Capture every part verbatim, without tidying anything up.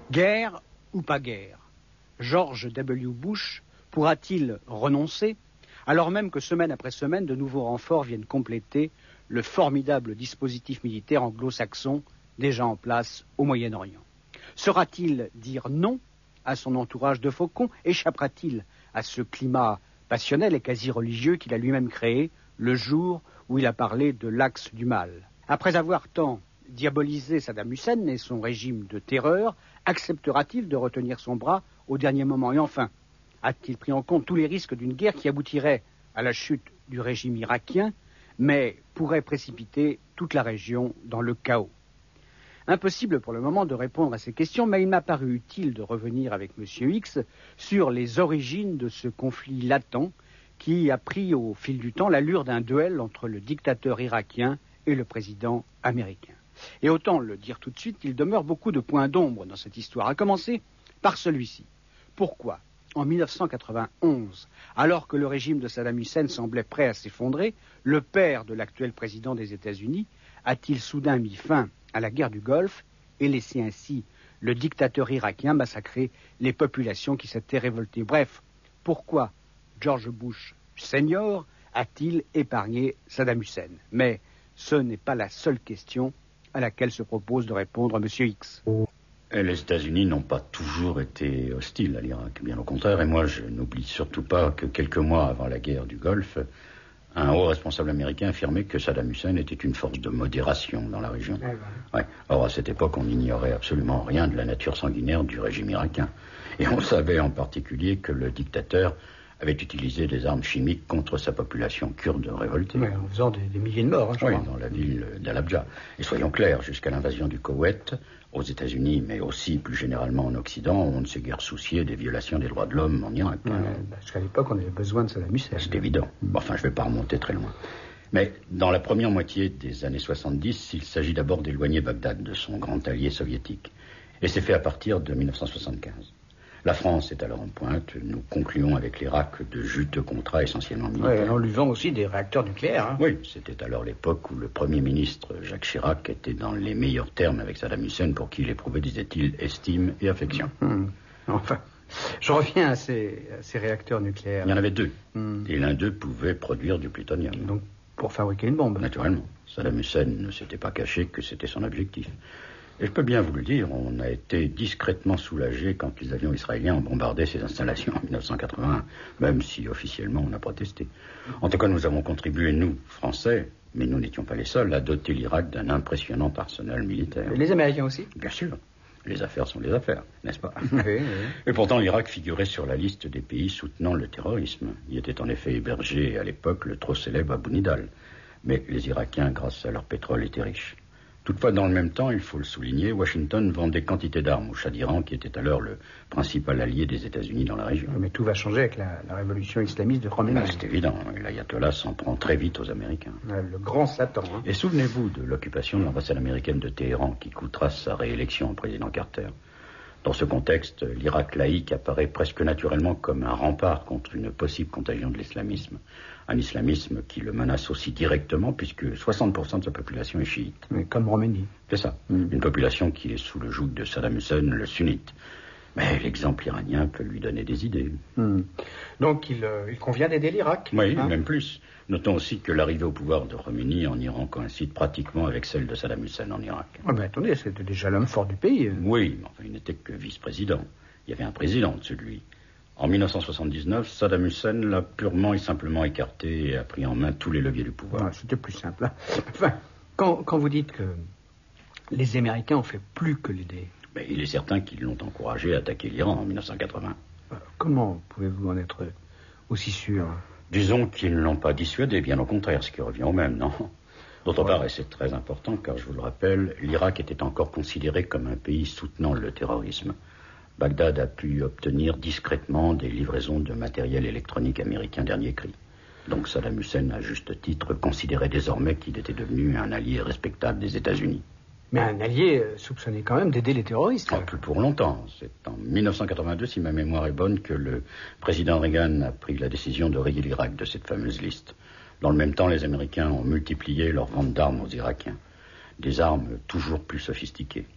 Guerre ou pas guerre, George W. Bush pourra-t-il renoncer, alors même que semaine après semaine, de nouveaux renforts viennent compléter le formidable dispositif militaire anglo-saxon déjà en place au Moyen-Orient? Saura-t-il dire non à son entourage de faucons? Échappera-t-il à ce climat passionnel et quasi religieux qu'il a lui-même créé le jour où il a parlé de l'axe du mal? Après avoir tant diabolisé Saddam Hussein et son régime de terreur, acceptera-t-il de retenir son bras au dernier moment? Et enfin, a-t-il pris en compte tous les risques d'une guerre qui aboutirait à la chute du régime irakien, mais pourrait précipiter toute la région dans le chaos? Impossible pour le moment de répondre à ces questions, mais il m'a paru utile de revenir avec M. X sur les origines de ce conflit latent qui a pris au fil du temps l'allure d'un duel entre le dictateur irakien et le président américain. Et autant le dire tout de suite, il demeure beaucoup de points d'ombre dans cette histoire, à commencer par celui-ci. Pourquoi, en mille neuf cent quatre-vingt-onze, alors que le régime de Saddam Hussein semblait prêt à s'effondrer, le père de l'actuel président des États-Unis a-t-il soudain mis fin à la guerre du Golfe et laissé ainsi le dictateur irakien massacrer les populations qui s'étaient révoltées? Bref, pourquoi George Bush senior a-t-il épargné Saddam Hussein? Mais ce n'est pas la seule question à laquelle se propose de répondre M. X. Les États-Unis n'ont pas toujours été hostiles à l'Irak, bien au contraire, et moi je n'oublie surtout pas que quelques mois avant la guerre du Golfe, un haut responsable américain affirmait que Saddam Hussein était une force de modération dans la région. Ouais, ouais. Ouais. Or, à cette époque, on n'ignorait absolument rien de la nature sanguinaire du régime irakien. Et on savait en particulier que le dictateur avait utilisé des armes chimiques contre sa population kurde révoltée. Ouais, en faisant des, des milliers de morts, hein, je oui, crois. Dans la ville d'Al-Abja. Et soyons clairs, jusqu'à l'invasion du Koweït, aux États-Unis, mais aussi plus généralement en Occident, on ne s'est guère soucié des violations des droits de l'homme en Irak. Ouais, parce qu'à l'époque, on avait besoin de Saddam Hussein. C'est évident. Bon, enfin, je ne vais pas remonter très loin. Mais dans la première moitié des années soixante-dix, il s'agit d'abord d'éloigner Bagdad de son grand allié soviétique. Et c'est fait à partir de mille neuf cent soixante-quinze. La France est alors en pointe. Nous concluons avec l'Irak de juteux contrats essentiellement militaires. Ouais, on lui vend aussi des réacteurs nucléaires. Hein. Oui, c'était alors l'époque où le Premier ministre Jacques Chirac était dans les meilleurs termes avec Saddam Hussein, pour qui il éprouvait, disait-il, estime et affection. Mmh. Enfin, je reviens à ces, à ces réacteurs nucléaires. Il y en avait deux. Mmh. Et l'un d'eux pouvait produire du plutonium. Donc, pour fabriquer une bombe. Naturellement. Saddam Hussein ne s'était pas caché que c'était son objectif. Et je peux bien vous le dire, on a été discrètement soulagés quand les avions israéliens ont bombardé ces installations en mille neuf cent quatre-vingt-un, même si officiellement on a protesté. En tout cas, nous avons contribué, nous, Français, mais nous n'étions pas les seuls, à doter l'Irak d'un impressionnant arsenal militaire. Et les Américains aussi? Bien sûr. Les affaires sont les affaires, n'est-ce pas? Oui, oui. Et pourtant, l'Irak figurait sur la liste des pays soutenant le terrorisme. Il était en effet hébergé à l'époque le trop célèbre Abu Nidal. Mais les Irakiens, grâce à leur pétrole, étaient riches. Toutefois, dans le même temps, il faut le souligner, Washington vendait quantité d'armes au Shah d'Iran, qui était alors le principal allié des États-Unis dans la région. Mais tout va changer avec la, la révolution islamiste de Khomeini. Ben, c'est évident, l'ayatollah s'en prend très vite aux Américains. Le grand Satan. Hein. Et souvenez-vous de l'occupation de l'ambassade américaine de Téhéran, qui coûtera sa réélection au président Carter. Dans ce contexte, l'Irak laïque apparaît presque naturellement comme un rempart contre une possible contagion de l'islamisme. Un islamisme qui le menace aussi directement, puisque soixante pour cent de sa population est chiite. Mais comme Roménie. C'est ça. Mm. Une population qui est sous le joug de Saddam Hussein, le sunnite. Mais l'exemple iranien peut lui donner des idées. Mm. Donc il, euh, il convient d'aider l'Irak. Oui, hein? Même plus. Notons aussi que l'arrivée au pouvoir de Khomeini en Iran coïncide pratiquement avec celle de Saddam Hussein en Irak. Ah ben attendez, c'était déjà l'homme fort du pays. Oui, mais enfin, il n'était que vice-président. Il y avait un président au-dessus de lui. En mille neuf cent soixante-dix-neuf, Saddam Hussein l'a purement et simplement écarté et a pris en main tous les leviers du pouvoir. Ah, c'était plus simple. Hein. Enfin, quand, quand vous dites que les Américains ont fait plus que l'aider... Mais il est certain qu'ils l'ont encouragé à attaquer l'Iran en mille neuf cent quatre-vingts. Comment pouvez-vous en être aussi sûr? Disons qu'ils ne l'ont pas dissuadé, bien au contraire, ce qui revient au même, non? D'autre ouais. part, et c'est très important, car je vous le rappelle, l'Irak était encore considéré comme un pays soutenant le terrorisme. Bagdad a pu obtenir discrètement des livraisons de matériel électronique américain dernier cri. Donc Saddam Hussein, à juste titre, considérait désormais qu'il était devenu un allié respectable des États-Unis. Mais un allié soupçonné quand même d'aider les terroristes. Ah, plus pour longtemps. C'est en mille neuf cent quatre-vingt-deux, si ma mémoire est bonne, que le président Reagan a pris la décision de rayer l'Irak de cette fameuse liste. Dans le même temps, les Américains ont multiplié leurs ventes d'armes aux Irakiens. Des armes toujours plus sophistiquées.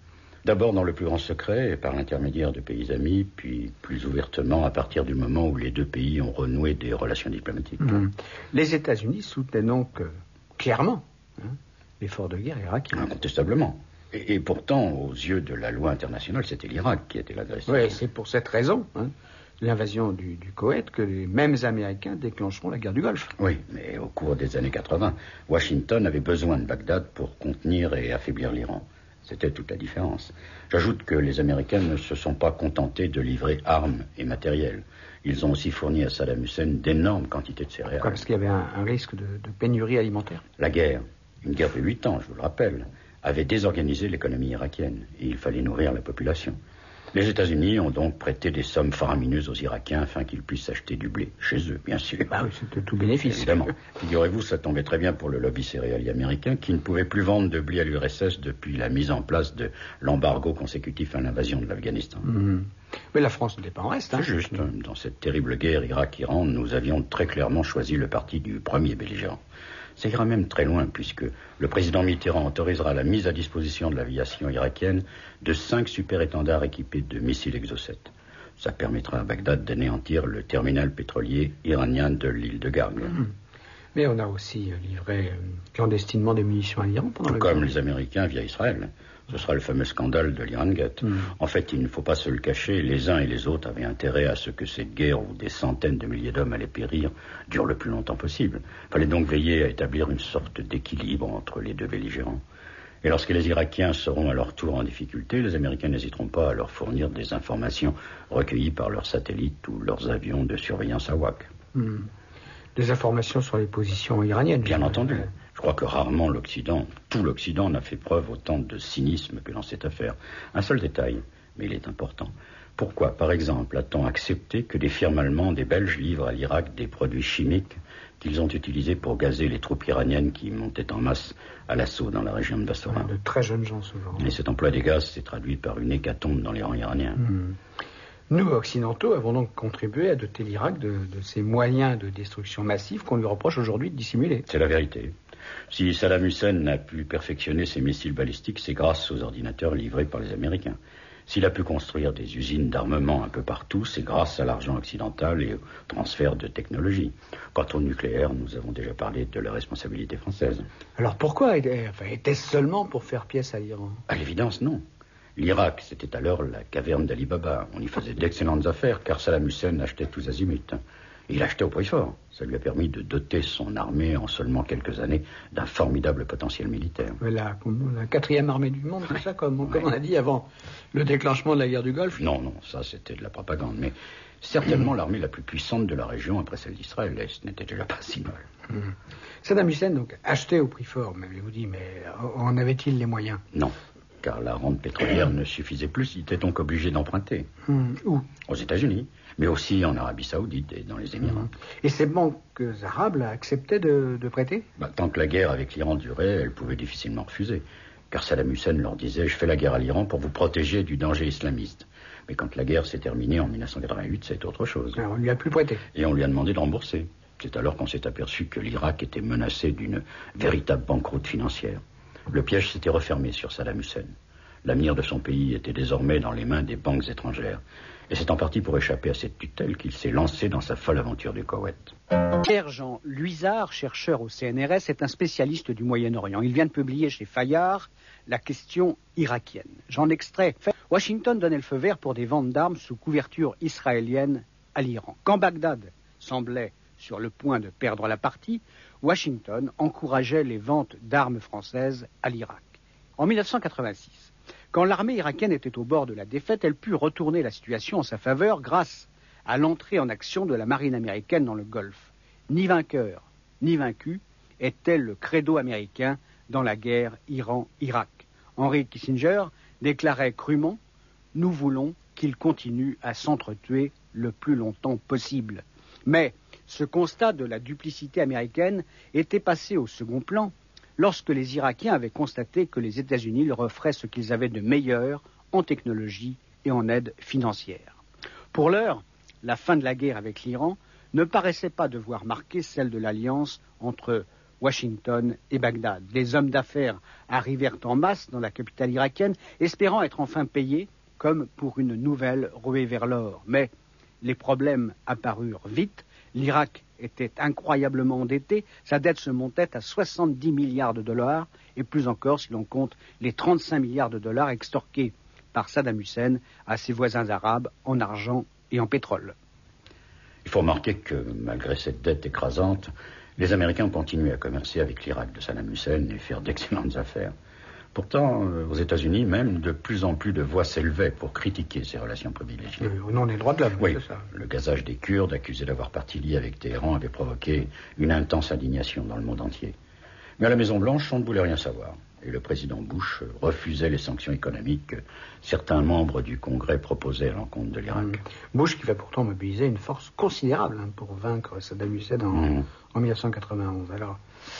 D'abord dans le plus grand secret et par l'intermédiaire de pays amis, puis plus ouvertement à partir du moment où les deux pays ont renoué des relations diplomatiques. Mmh. Les États-Unis soutenaient donc euh, clairement hein, l'effort de guerre irakien. Incontestablement. Et, et pourtant, aux yeux de la loi internationale, c'était l'Irak qui était l'agresseur. Oui, c'est pour cette raison, hein, l'invasion du, du Koweït, que les mêmes Américains déclencheront la guerre du Golfe. Oui, mais au cours des années quatre-vingt, Washington avait besoin de Bagdad pour contenir et affaiblir l'Iran. C'était toute la différence. J'ajoute que les Américains ne se sont pas contentés de livrer armes et matériel. Ils ont aussi fourni à Saddam Hussein d'énormes quantités de céréales. Pourquoi ? Parce qu'il y avait un, un risque de, de pénurie alimentaire. La guerre, une guerre de huit ans, je vous le rappelle, avait désorganisé l'économie irakienne et il fallait nourrir la population. Les États-Unis ont donc prêté des sommes faramineuses aux Irakiens afin qu'ils puissent acheter du blé, chez eux, bien sûr. Bah oui, c'était tout bénéfice. Évidemment. Figurez-vous, ça tombait très bien pour le lobby céréalier américain qui ne pouvait plus vendre de blé à l'U R S S depuis la mise en place de l'embargo consécutif à l'invasion de l'Afghanistan. Mmh. Mais la France n'était pas en reste. Hein. C'est juste. Dans cette terrible guerre Irak-Iran, nous avions très clairement choisi le parti du premier belligérant. Ça ira même très loin, puisque le président Mitterrand autorisera la mise à disposition de l'aviation irakienne de cinq super-étendards équipés de missiles Exocet. Ça permettra à Bagdad d'anéantir le terminal pétrolier iranien de l'île de Garg. Mmh. Mais on a aussi livré euh, clandestinement des munitions à l'Iran pendant Tout le comme guerre. les Américains via Israël. Ce sera le fameux scandale de l'Iran Gate. Mmh. En fait, il ne faut pas se le cacher, les uns et les autres avaient intérêt à ce que cette guerre où des centaines de milliers d'hommes allaient périr dure le plus longtemps possible. Il fallait donc veiller à établir une sorte d'équilibre entre les deux belligérants. Et lorsque les Irakiens seront à leur tour en difficulté, les Américains n'hésiteront pas à leur fournir des informations recueillies par leurs satellites ou leurs avions de surveillance A W A C. Mmh. Des informations sur les positions iraniennes. Bien entendu. Je crois que rarement l'Occident, tout l'Occident n'a fait preuve autant de cynisme que dans cette affaire. Un seul détail, mais il est important. Pourquoi, par exemple, a-t-on accepté que des firmes allemandes et belges livrent à l'Irak des produits chimiques qu'ils ont utilisés pour gazer les troupes iraniennes qui montaient en masse à l'assaut dans la région de Bassora? De très jeunes gens, souvent. Et cet emploi des gaz s'est traduit par une hécatombe dans les rangs iraniens. Mmh. Nous, occidentaux, avons donc contribué à doter l'Irak de, de ces moyens de destruction massive qu'on lui reproche aujourd'hui de dissimuler. C'est la vérité. Si Saddam Hussein n'a pu perfectionner ses missiles balistiques, c'est grâce aux ordinateurs livrés par les Américains. S'il a pu construire des usines d'armement un peu partout, c'est grâce à l'argent occidental et au transfert de technologie. Quant au nucléaire, nous avons déjà parlé de la responsabilité française. Alors pourquoi enfin, était-ce seulement pour faire pièce à l'Iran? À l'évidence, non. L'Irak, c'était alors la caverne d'Ali Baba. On y faisait d'excellentes affaires, car Saddam Hussein achetait tous azimuts. Il achetait au prix fort. Ça lui a permis de doter son armée en seulement quelques années d'un formidable potentiel militaire. La, la quatrième armée du monde, c'est ça, comme, ouais. comme on a dit avant le déclenchement de la guerre du Golfe? Non, non, ça c'était de la propagande. Mais certainement l'armée la plus puissante de la région après celle d'Israël. Et ce n'était déjà pas si mal. Mmh. Saddam Hussein, donc, achetait au prix fort. Mais je vous dis, mais en avait-il les moyens? Non. Car la rente pétrolière ne suffisait plus, il était donc obligé d'emprunter. Mmh. Où? Aux États-Unis, mais aussi en Arabie Saoudite et dans les Émirats. Mmh. Et ces banques arabes là, acceptaient de, de prêter? bah, Tant que la guerre avec l'Iran durait, elles pouvaient difficilement refuser. Car Saddam Hussein leur disait « Je fais la guerre à l'Iran pour vous protéger du danger islamiste ». Mais quand la guerre s'est terminée en mille neuf cent quatre-vingt-huit, c'est autre chose. Alors, on lui a plus prêté. Et on lui a demandé de rembourser. C'est alors qu'on s'est aperçu que l'Irak était menacé d'une véritable banqueroute financière. Le piège s'était refermé sur Saddam Hussein. L'avenir de son pays était désormais dans les mains des banques étrangères. Et c'est en partie pour échapper à cette tutelle qu'il s'est lancé dans sa folle aventure du Koweït. Pierre-Jean Luizard, chercheur au C N R S, est un spécialiste du Moyen-Orient. Il vient de publier chez Fayard la question irakienne. J'en extrais. Washington donnait le feu vert pour des ventes d'armes sous couverture israélienne à l'Iran. Quand Bagdad semblait sur le point de perdre la partie, Washington encourageait les ventes d'armes françaises à l'Irak. En mille neuf cent quatre-vingt-six, quand l'armée irakienne était au bord de la défaite, elle put retourner la situation en sa faveur grâce à l'entrée en action de la marine américaine dans le Golfe. Ni vainqueur, ni vaincu était le credo américain dans la guerre Iran-Irak. Henry Kissinger déclarait crûment « Nous voulons qu'ils continuent à s'entretuer le plus longtemps possible ». Mais ce constat de la duplicité américaine était passé au second plan lorsque les Irakiens avaient constaté que les États-Unis leur offraient ce qu'ils avaient de meilleur en technologie et en aide financière. Pour l'heure, la fin de la guerre avec l'Iran ne paraissait pas devoir marquer celle de l'alliance entre Washington et Bagdad. Les hommes d'affaires arrivèrent en masse dans la capitale irakienne, espérant être enfin payés comme pour une nouvelle ruée vers l'or. Mais les problèmes apparurent vite. L'Irak était incroyablement endetté, sa dette se montait à soixante-dix milliards de dollars, et plus encore si l'on compte les trente-cinq milliards de dollars extorqués par Saddam Hussein à ses voisins arabes en argent et en pétrole. Il faut remarquer que, malgré cette dette écrasante, les Américains ont continué à commercer avec l'Irak de Saddam Hussein et faire d'excellentes affaires. Pourtant, aux États-Unis, même, de plus en plus de voix s'élevaient pour critiquer ces relations privilégiées. Au nom des droits de l'homme, oui, c'est ça. Le gazage des Kurdes, accusés d'avoir partie liée avec Téhéran, avait provoqué une intense indignation dans le monde entier. Mais à la Maison-Blanche, on ne voulait rien savoir. Et le président Bush refusait les sanctions économiques que certains membres du Congrès proposaient à l'encontre de l'Irak. Mmh. Bush qui va pourtant mobiliser une force considérable hein, pour vaincre Saddam Hussein en, mmh. en mille neuf cent quatre-vingt-onze. Alors,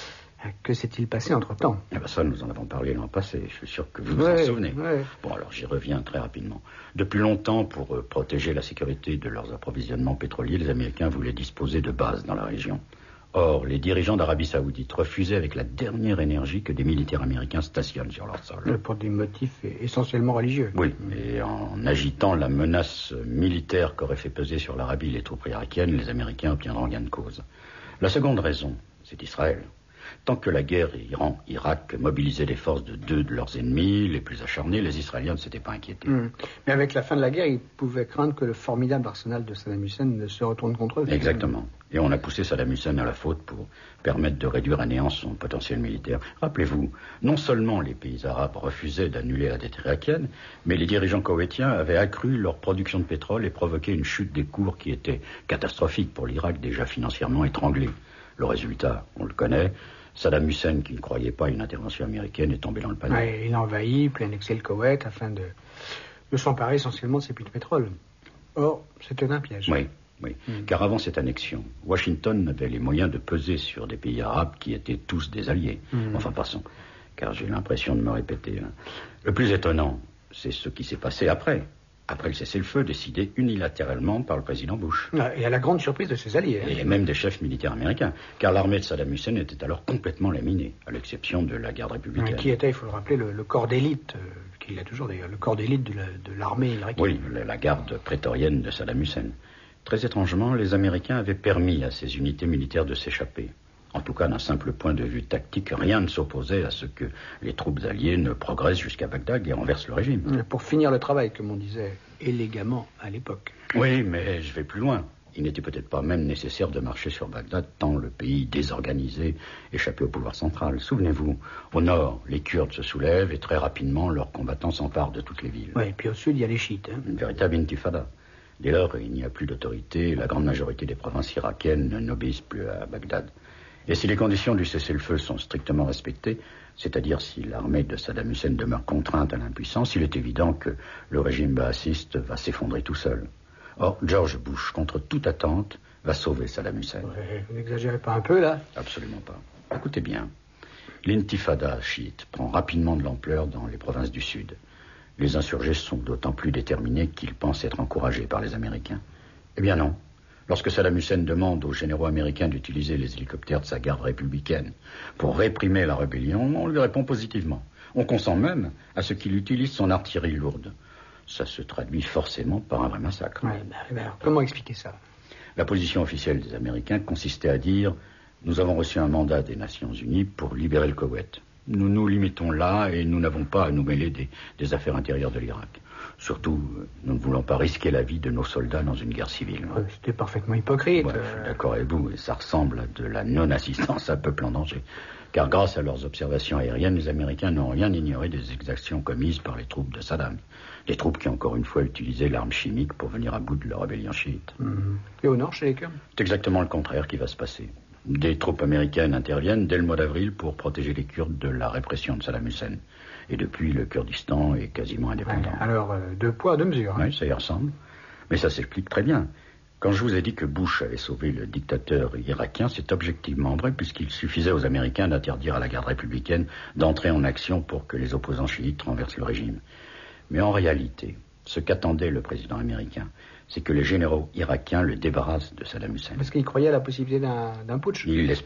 que s'est-il passé entre-temps? Eh ben ça, nous en avons parlé l'an passé. Je suis sûr que vous vous ouais, en souvenez. Ouais. Bon, alors j'y reviens très rapidement. Depuis longtemps, pour euh, protéger la sécurité de leurs approvisionnements pétroliers, les Américains voulaient disposer de bases dans la région. Or, les dirigeants d'Arabie Saoudite refusaient avec la dernière énergie que des militaires américains stationnent sur leur sol. Pour des motifs essentiellement religieux. Oui, et en agitant la menace militaire qu'auraient fait peser sur l'Arabie les troupes irakiennes, les Américains obtiendront gain de cause. La seconde raison, c'est Israël. Tant que la guerre Iran-Irak mobilisait les forces de deux de leurs ennemis, les plus acharnés, les Israéliens ne s'étaient pas inquiétés. Mmh. Mais avec la fin de la guerre, ils pouvaient craindre que le formidable arsenal de Saddam Hussein ne se retourne contre eux. Exactement. Et on a poussé Saddam Hussein à la faute pour permettre de réduire à néant son potentiel militaire. Rappelez-vous, non seulement les pays arabes refusaient d'annuler la dette irakienne, mais les dirigeants koweïtiens avaient accru leur production de pétrole et provoqué une chute des cours qui était catastrophique pour l'Irak, déjà financièrement étranglé. Le résultat, on le connaît. Saddam Hussein, qui ne croyait pas à une intervention américaine, est tombé dans le panier. Ouais, il a envahi, puis annexé le Koweït afin de, de s'emparer essentiellement de ses puits de pétrole. Or, c'était un piège. Oui, oui. Mm. Car avant cette annexion, Washington n'avait les moyens de peser sur des pays arabes qui étaient tous des alliés. Mm. Enfin, passons, car j'ai l'impression de me répéter. Hein. Le plus étonnant, c'est ce qui s'est passé après. Après le cessez-le-feu décidé unilatéralement par le président Bush. Et à la grande surprise de ses alliés. Hein. Et même des chefs militaires américains, car l'armée de Saddam Hussein était alors complètement laminée, à l'exception de la garde républicaine. Ouais, qui était, il faut le rappeler, le, le corps d'élite, euh, qu'il a toujours d'ailleurs, le corps d'élite de, la, de l'armée irakienne. Oui, la, la garde prétorienne de Saddam Hussein. Très étrangement, les Américains avaient permis à ces unités militaires de s'échapper. En tout cas, d'un simple point de vue tactique, rien ne s'opposait à ce que les troupes alliées ne progressent jusqu'à Bagdad et renversent le régime. Pour finir le travail, comme on disait élégamment à l'époque. Oui, mais je vais plus loin. Il n'était peut-être pas même nécessaire de marcher sur Bagdad tant le pays désorganisé échappait au pouvoir central. Souvenez-vous, au nord, les Kurdes se soulèvent et très rapidement, leurs combattants s'emparent de toutes les villes. Oui, et puis au sud, il y a les chiites. Hein. Une véritable intifada. Dès lors, il n'y a plus d'autorité. La grande majorité des provinces irakiennes n'obéissent plus à Bagdad. Et si les conditions du cessez-le-feu sont strictement respectées, c'est-à-dire si l'armée de Saddam Hussein demeure contrainte à l'impuissance, il est évident que le régime baathiste va s'effondrer tout seul. Or, George Bush, contre toute attente, va sauver Saddam Hussein. Ouais, vous n'exagérez pas un peu, là? Absolument pas. Écoutez bien. L'intifada chiite prend rapidement de l'ampleur dans les provinces du Sud. Les insurgés sont d'autant plus déterminés qu'ils pensent être encouragés par les Américains. Eh bien non. Lorsque Saddam Hussein demande aux généraux américains d'utiliser les hélicoptères de sa garde républicaine pour réprimer la rébellion, on lui répond positivement. On consent même à ce qu'il utilise son artillerie lourde. Ça se traduit forcément par un vrai massacre. Ouais, bah, bah, alors, comment expliquer ça? La position officielle des Américains consistait à dire « Nous avons reçu un mandat des Nations Unies pour libérer le Koweït. Nous nous limitons là et nous n'avons pas à nous mêler des, des affaires intérieures de l'Irak. Surtout, nous ne voulons pas risquer la vie de nos soldats dans une guerre civile. » Ouais, c'était parfaitement hypocrite. Ouais, je suis d'accord avec vous, et ça ressemble à de la non-assistance à peuple en danger. Car grâce à leurs observations aériennes, les Américains n'ont rien ignoré des exactions commises par les troupes de Saddam. Des troupes qui, encore une fois, utilisaient l'arme chimique pour venir à bout de la rébellion chiite. Mmh. Et au nord, chez les Kurdes? C'est exactement le contraire qui va se passer. Des troupes américaines interviennent dès le mois d'avril pour protéger les Kurdes de la répression de Saddam Hussein. Et depuis, le Kurdistan est quasiment indépendant. Ouais, alors, euh, deux poids, deux mesures. Hein. Oui, ça y ressemble. Mais ça s'explique très bien. Quand je vous ai dit que Bush avait sauvé le dictateur irakien, c'est objectivement vrai, puisqu'il suffisait aux Américains d'interdire à la garde républicaine d'entrer en action pour que les opposants chiites renversent le régime. Mais en réalité, ce qu'attendait le président américain, c'est que les généraux irakiens le débarrassent de Saddam Hussein. Parce qu'il croyait à la possibilité d'un, d'un putsch. Il l'espérait.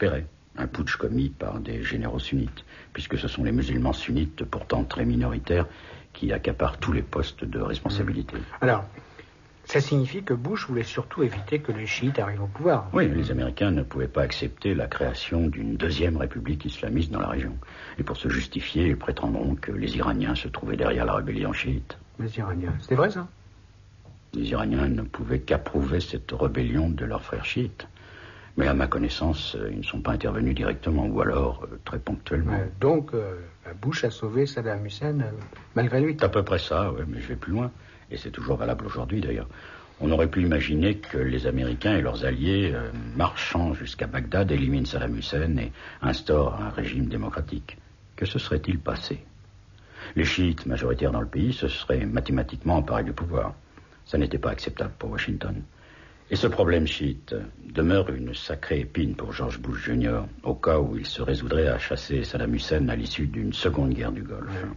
Un putsch commis par des généraux sunnites, puisque ce sont les musulmans sunnites, pourtant très minoritaires, qui accaparent tous les postes de responsabilité. Alors, ça signifie que Bush voulait surtout éviter que les chiites arrivent au pouvoir. Oui, les Américains ne pouvaient pas accepter la création d'une deuxième république islamiste dans la région. Et pour se justifier, ils prétendront que les Iraniens se trouvaient derrière la rébellion chiite. Les Iraniens, c'était vrai ça? Les Iraniens ne pouvaient qu'approuver cette rébellion de leurs frères chiites. Mais à ma connaissance, ils ne sont pas intervenus directement, ou alors euh, très ponctuellement. Ouais, donc, euh, Bush a sauvé Saddam Hussein euh, malgré lui. C'est à peu près ça, oui, mais je vais plus loin. Et c'est toujours valable aujourd'hui, d'ailleurs. On aurait pu imaginer que les Américains et leurs alliés, euh, marchant jusqu'à Bagdad, éliminent Saddam Hussein et instaurent un régime démocratique. Que se serait-il passé? Les chiites majoritaires dans le pays se seraient mathématiquement emparés du pouvoir. Ça n'était pas acceptable pour Washington. Et ce problème chiite demeure une sacrée épine pour George Bush junior, au cas où il se résoudrait à chasser Saddam Hussein à l'issue d'une seconde guerre du Golfe. Ouais.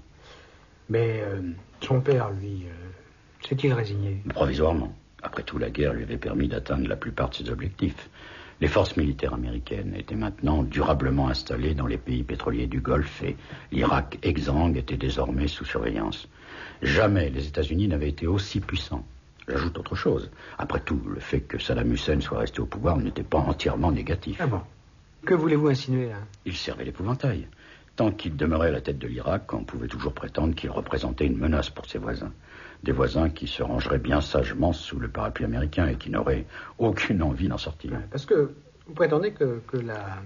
Mais euh, son père, lui, euh, s'est-il résigné? Provisoirement. Après tout, la guerre lui avait permis d'atteindre la plupart de ses objectifs. Les forces militaires américaines étaient maintenant durablement installées dans les pays pétroliers du Golfe et l'Irak exsangue était désormais sous surveillance. Jamais les États-Unis n'avaient été aussi puissants. J'ajoute autre chose. Après tout, le fait que Saddam Hussein soit resté au pouvoir n'était pas entièrement négatif. Ah bon? Que voulez-vous insinuer, là? Il servait l'épouvantail. Tant qu'il demeurait à la tête de l'Irak, on pouvait toujours prétendre qu'il représentait une menace pour ses voisins. Des voisins qui se rangeraient bien sagement sous le parapluie américain et qui n'auraient aucune envie d'en sortir. Ouais, parce que vous prétendez que, que la,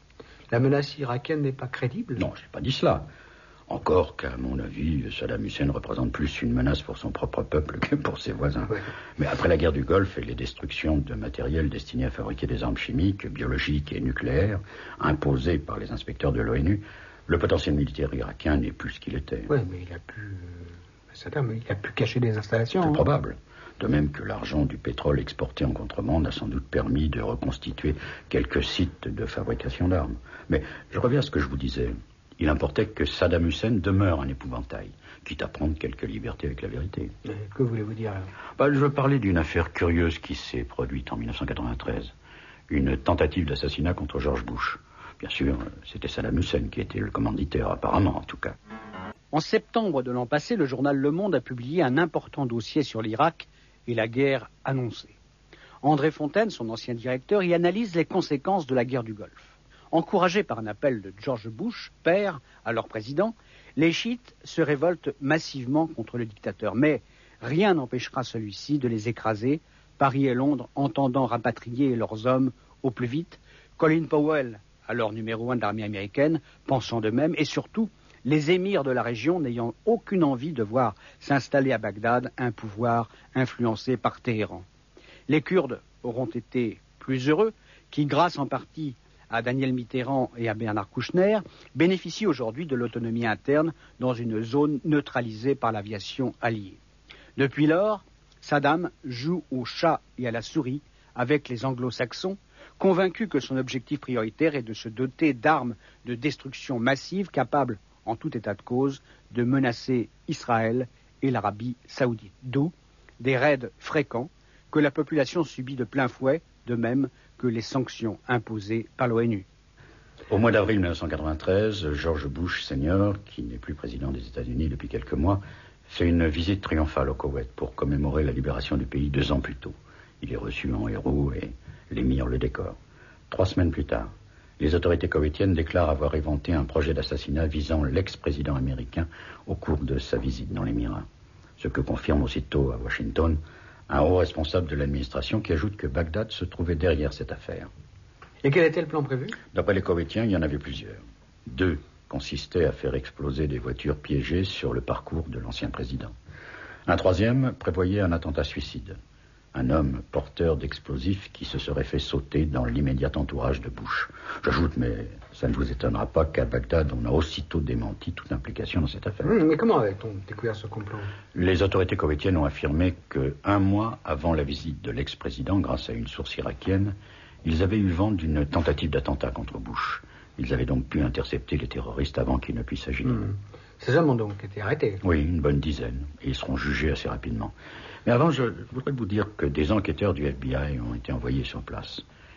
la menace irakienne n'est pas crédible? Non, je n'ai pas dit cela. Encore qu'à mon avis, Saddam Hussein représente plus une menace pour son propre peuple que pour ses voisins. Ouais. Mais après la guerre du Golfe et les destructions de matériel destiné à fabriquer des armes chimiques, biologiques et nucléaires, imposées par les inspecteurs de l'ONU, le potentiel militaire irakien n'est plus ce qu'il était. Oui, mais il a pu... Saddam, il a pu cacher des installations. C'est hein. probable. De même que l'argent du pétrole exporté en contrebande a sans doute permis de reconstituer quelques sites de fabrication d'armes. Mais je reviens à ce que je vous disais. Il importait que Saddam Hussein demeure un épouvantail, quitte à prendre quelques libertés avec la vérité. Mais que voulez-vous dire alors? Bah, je veux parler d'une affaire curieuse qui s'est produite en dix-neuf cent quatre-vingt-treize. Une tentative d'assassinat contre George Bush. Bien sûr, c'était Saddam Hussein qui était le commanditaire, apparemment en tout cas. En septembre de l'an passé, le journal Le Monde a publié un important dossier sur l'Irak et la guerre annoncée. André Fontaine, son ancien directeur, y analyse les conséquences de la guerre du Golfe. Encouragés par un appel de George Bush, père, alors président, les chiites se révoltent massivement contre le dictateur. Mais rien n'empêchera celui-ci de les écraser, Paris et Londres entendant rapatrier leurs hommes au plus vite, Colin Powell, alors numéro un de l'armée américaine, pensant de même, et surtout les émirs de la région n'ayant aucune envie de voir s'installer à Bagdad un pouvoir influencé par Téhéran. Les Kurdes auront été plus heureux, qui, grâce en partie à Daniel Mitterrand et à Bernard Kouchner, bénéficient aujourd'hui de l'autonomie interne dans une zone neutralisée par l'aviation alliée. Depuis lors, Saddam joue au chat et à la souris avec les anglo-saxons, convaincu que son objectif prioritaire est de se doter d'armes de destruction massive capables, en tout état de cause, de menacer Israël et l'Arabie saoudite. D'où des raids fréquents que la population subit de plein fouet, de même que les sanctions imposées par l'ONU. Au mois d'avril dix-neuf cent quatre-vingt-treize, George Bush senior, qui n'est plus président des États-Unis depuis quelques mois, fait une visite triomphale au Koweït pour commémorer la libération du pays deux ans plus tôt. Il est reçu en héros et l'émir le décore. Trois semaines plus tard, les autorités koweïtiennes déclarent avoir inventé un projet d'assassinat visant l'ex-président américain au cours de sa visite dans l'Émirat. Ce que confirme aussitôt à Washington un haut responsable de l'administration qui ajoute que Bagdad se trouvait derrière cette affaire. Et quel était le plan prévu? D'après les Koweïtiens, il y en avait plusieurs. Deux consistaient à faire exploser des voitures piégées sur le parcours de l'ancien président. Un troisième prévoyait un attentat suicide. Un homme porteur d'explosifs qui se serait fait sauter dans l'immédiat entourage de Bush. J'ajoute, mais ça ne vous étonnera pas qu'à Bagdad, on a aussitôt démenti toute implication dans cette affaire. Mmh, mais comment avait-on découvert ce complot? Les autorités koweïtiennes ont affirmé qu'un mois avant la visite de l'ex-président, grâce à une source irakienne, ils avaient eu vent d'une tentative d'attentat contre Bush. Ils avaient donc pu intercepter les terroristes avant qu'ils ne puissent agir. Mmh. Ces hommes ont donc été arrêtés? Oui, une bonne dizaine. Et ils seront jugés assez rapidement. Mais avant, je voudrais vous dire que des enquêteurs du F B I ont été envoyés sur place.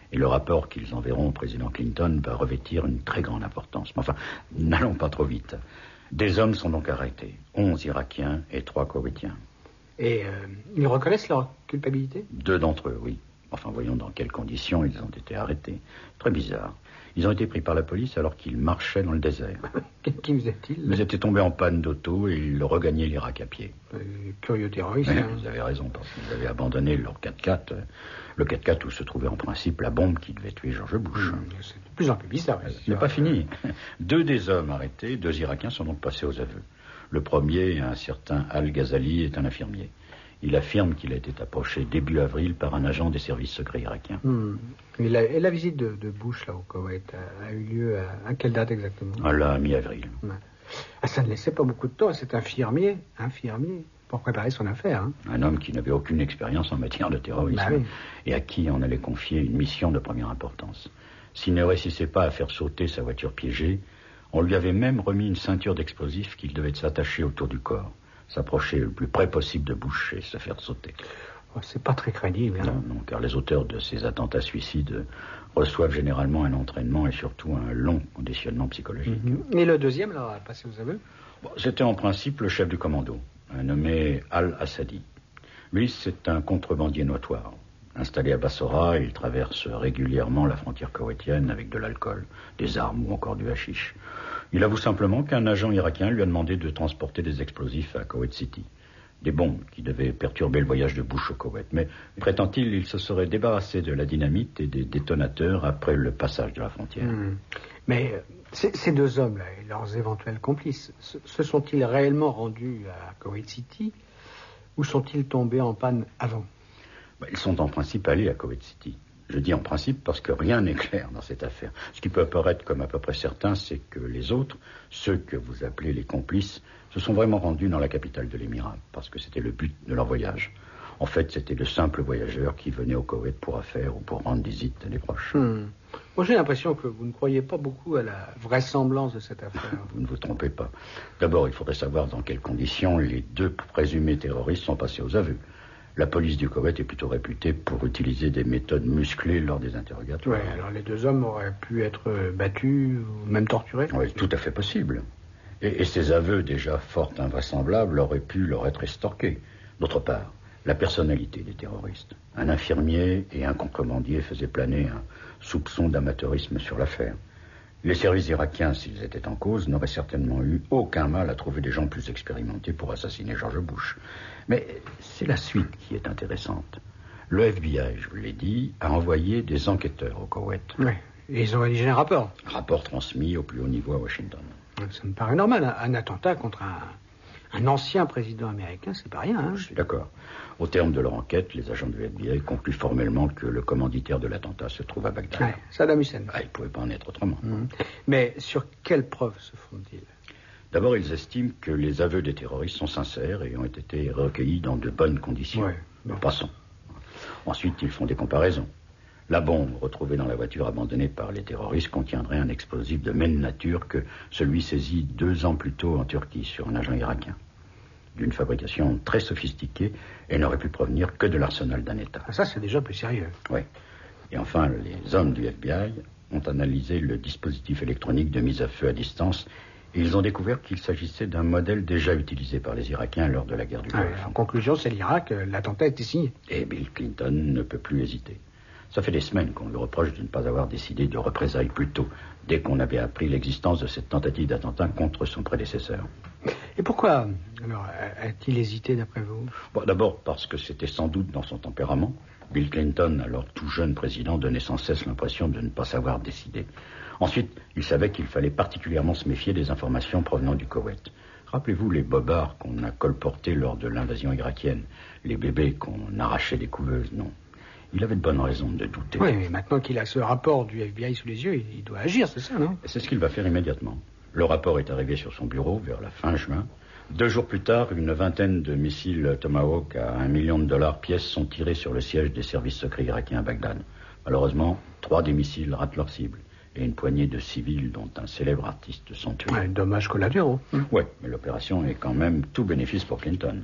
Et le rapport qu'ils enverront au président Clinton va revêtir une très grande importance. Mais enfin, n'allons pas trop vite. Des hommes sont donc arrêtés. Onze Irakiens et trois Koweïtiens. Et euh, ils reconnaissent leur culpabilité? Deux d'entre eux, oui. Enfin, voyons dans quelles conditions ils ont été arrêtés. Très bizarre. Ils ont été pris par la police alors qu'ils marchaient dans le désert. Qui faisaient-ils? Ils étaient tombés en panne d'auto et ils regagnaient l'Irak à pied. Euh, curieux terroristes. Oui, hein. vous avez raison, parce qu'ils avaient abandonné leur quatre-quatre, le quatre-quatre où se trouvait en principe la bombe qui devait tuer George Bush. Mmh, c'est de plus en plus bizarre. Ce n'est pas fini. Deux des hommes arrêtés, deux Irakiens, sont donc passés aux aveux. Le premier, un certain Al-Ghazali, est un infirmier. Il affirme qu'il a été approché début avril par un agent des services secrets irakiens. Mmh. Et, la, et la visite de, de Bush là, au Koweït a, a eu lieu à, à quelle date exactement? À la mi-avril. Ouais. Ah, ça ne laissait pas beaucoup de temps à cet infirmier, infirmier pour préparer son affaire. Hein. Un homme qui n'avait aucune expérience en matière de terrorisme Bah oui. et à qui on allait confier une mission de première importance. S'il ne réussissait pas à faire sauter sa voiture piégée, on lui avait même remis une ceinture d'explosifs qu'il devait s'attacher autour du corps, s'approcher le plus près possible de Bush et se faire sauter. Oh, c'est pas très crédible. Hein. Non, non, car les auteurs de ces attentats suicides reçoivent généralement un entraînement et surtout un long conditionnement psychologique. Mm-hmm. Et le deuxième, là, a passé aux aveux? Bon, c'était en principe le chef du commando, un nommé Al-Assadi. Lui, c'est un contrebandier notoire. Installé à Bassora, il traverse régulièrement la frontière koweïtienne avec de l'alcool, des armes ou encore du hashish. Il avoue simplement qu'un agent irakien lui a demandé de transporter des explosifs à Kuwait City. Des bombes qui devaient perturber le voyage de Bush au Koweït. Mais, prétend-il, il se serait débarrassé de la dynamite et des détonateurs après le passage de la frontière. Mmh. Mais euh, ces, ces deux hommes-là et leurs éventuels complices, se, se sont-ils réellement rendus à Kuwait City ou sont-ils tombés en panne avant? Bah, ils sont en principe allés à Kuwait City. Je dis en principe parce que rien n'est clair dans cette affaire. Ce qui peut apparaître comme à peu près certain, c'est que les autres, ceux que vous appelez les complices, se sont vraiment rendus dans la capitale de l'Émirat, parce que c'était le but de leur voyage. En fait, c'était de simples voyageurs qui venaient au Koweït pour affaires ou pour rendre visite à des proches. Hmm. Moi, j'ai l'impression que vous ne croyez pas beaucoup à la vraisemblance de cette affaire. Vous ne vous trompez pas. D'abord, il faudrait savoir dans quelles conditions les deux présumés terroristes sont passés aux aveux. La police du Koweït est plutôt réputée pour utiliser des méthodes musclées lors des interrogatoires. Oui, alors les deux hommes auraient pu être battus ou même torturés? Oui, tout à fait possible. Et, et ces aveux déjà fort invraisemblables auraient pu leur être estorqués. D'autre part, la personnalité des terroristes. Un infirmier et un contrebandier faisaient planer un soupçon d'amateurisme sur l'affaire. Les services irakiens, s'ils étaient en cause, n'auraient certainement eu aucun mal à trouver des gens plus expérimentés pour assassiner George Bush. Mais c'est la suite qui est intéressante. Le F B I, je vous l'ai dit, a envoyé des enquêteurs au Koweït. Oui, et ils ont rédigé un rapport. Rapport transmis au plus haut niveau à Washington. Ça me paraît normal. Un, un attentat contre un, un ancien président américain, c'est pas rien. Hein. Je suis d'accord. Au terme de leur enquête, les agents du F B I concluent formellement que le commanditaire de l'attentat se trouve à Bagdad. Ouais, Saddam Hussein. Ah, il ne pouvait pas en être autrement. Mmh. Mais sur quelles preuves se fondent-ils? D'abord, ils estiment que les aveux des terroristes sont sincères et ont été recueillis dans de bonnes conditions. Ouais, bon. Passons. Ensuite, ils font des comparaisons. La bombe retrouvée dans la voiture abandonnée par les terroristes contiendrait un explosif de même nature que celui saisi deux ans plus tôt en Turquie sur un agent irakien. D'une fabrication très sophistiquée et n'aurait pu provenir que de l'arsenal d'un État. Ça, c'est déjà plus sérieux. Oui. Et enfin, les hommes du F B I ont analysé le dispositif électronique de mise à feu à distance et ils ont découvert qu'il s'agissait d'un modèle déjà utilisé par les Irakiens lors de la guerre du Golfe. Ouais, en conclusion, c'est l'Irak, l'attentat a été signé. Et Bill Clinton ne peut plus hésiter. Ça fait des semaines qu'on lui reproche de ne pas avoir décidé de représailles plus tôt, dès qu'on avait appris l'existence de cette tentative d'attentat contre son prédécesseur. Et pourquoi, alors, a-t-il hésité d'après vous? Bon, d'abord parce que c'était sans doute dans son tempérament. Bill Clinton, alors tout jeune président, donnait sans cesse l'impression de ne pas savoir décider. Ensuite, il savait qu'il fallait particulièrement se méfier des informations provenant du Koweït. Rappelez-vous les bobards qu'on a colportés lors de l'invasion irakienne, les bébés qu'on arrachait des couveuses, non. Il avait de bonnes raisons de douter. Oui, mais maintenant qu'il a ce rapport du F B I sous les yeux, il doit agir, c'est ça, non? C'est ce qu'il va faire immédiatement. Le rapport est arrivé sur son bureau vers la fin juin. Deux jours plus tard, une vingtaine de missiles Tomahawk à un million de dollars pièce sont tirés sur le siège des services secrets irakiens à Bagdad. Malheureusement, trois des missiles ratent leur cible. Et une poignée de civils, dont un célèbre artiste, sont tués. Ouais, dommages collatéraux. Oui, mais l'opération est quand même tout bénéfice pour Clinton.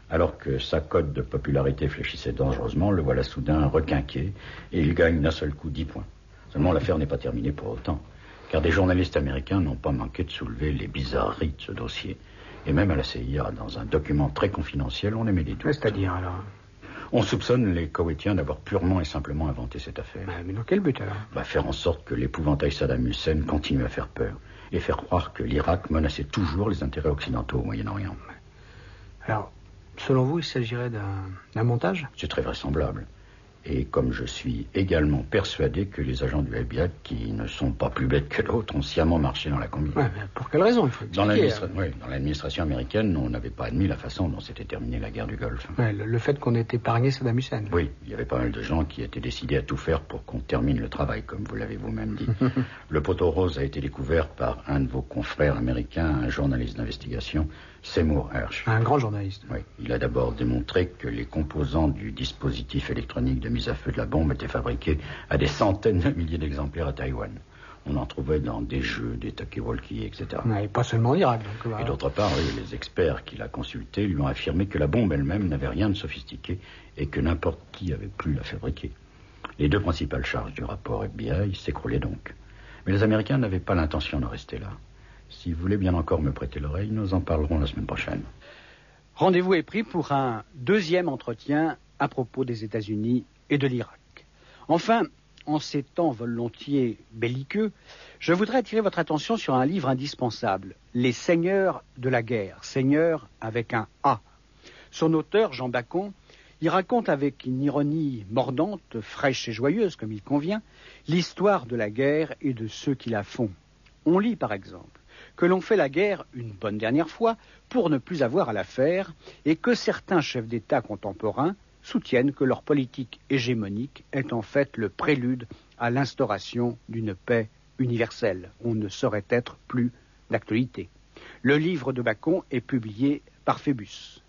Alors que sa cote de popularité fléchissait dangereusement, le voilà soudain requinqué et il gagne d'un seul coup dix points. Seulement l'affaire n'est pas terminée pour autant, car des journalistes américains n'ont pas manqué de soulever les bizarreries de ce dossier. Et même à la C I A, dans un document très confidentiel, on émet des doutes. C'est-à-dire alors? On soupçonne les Koweïtiens d'avoir purement et simplement inventé cette affaire. Mais, mais dans quel but alors? Bah, faire en sorte que l'épouvantail Saddam Hussein continue à faire peur et faire croire que l'Irak menaçait toujours les intérêts occidentaux au Moyen-Orient. Alors, selon vous, il s'agirait d'un, d'un montage? C'est très vraisemblable. Et comme je suis également persuadé que les agents du F B I, qui ne sont pas plus bêtes que d'autres, ont sciemment marché dans la combi. Ouais, mais pour quelle raison il faut dans, expliquer, l'administra- oui, dans l'administration américaine, on n'avait pas admis la façon dont s'était terminée la guerre du Golfe. Ouais, le, le fait qu'on ait épargné Saddam Hussein. Oui, il y avait pas mal de gens qui étaient décidés à tout faire pour qu'on termine le travail, comme vous l'avez vous-même dit. Le poteau rose a été découvert par un de vos confrères américains, un journaliste d'investigation, Seymour Hersh. Un grand journaliste. Oui, il a d'abord démontré que les composants du dispositif électronique de mise à feu de la bombe étaient fabriqués à des centaines de milliers d'exemplaires à Taïwan. On en trouvait dans des jeux, des talkie-walkie, et cetera. Ouais, et pas seulement en Irak. Donc, voilà. Et d'autre part, oui, les experts qu'il a consultés lui ont affirmé que la bombe elle-même n'avait rien de sophistiqué et que n'importe qui avait pu la fabriquer. Les deux principales charges du rapport F B I s'écroulaient donc. Mais les Américains n'avaient pas l'intention de rester là. Si vous voulez bien encore me prêter l'oreille, nous en parlerons la semaine prochaine. Rendez-vous est pris pour un deuxième entretien à propos des États-Unis et de l'Irak. Enfin, en ces temps volontiers belliqueux, je voudrais attirer votre attention sur un livre indispensable, Les Seigneurs de la guerre, Seigneurs avec un A. Son auteur, Jean Bacon, y raconte avec une ironie mordante, fraîche et joyeuse comme il convient, l'histoire de la guerre et de ceux qui la font. On lit par exemple que l'on fait la guerre une bonne dernière fois pour ne plus avoir à la faire et que certains chefs d'État contemporains soutiennent que leur politique hégémonique est en fait le prélude à l'instauration d'une paix universelle. On ne saurait être plus d'actualité. Le livre de Bacon est publié par Phébus.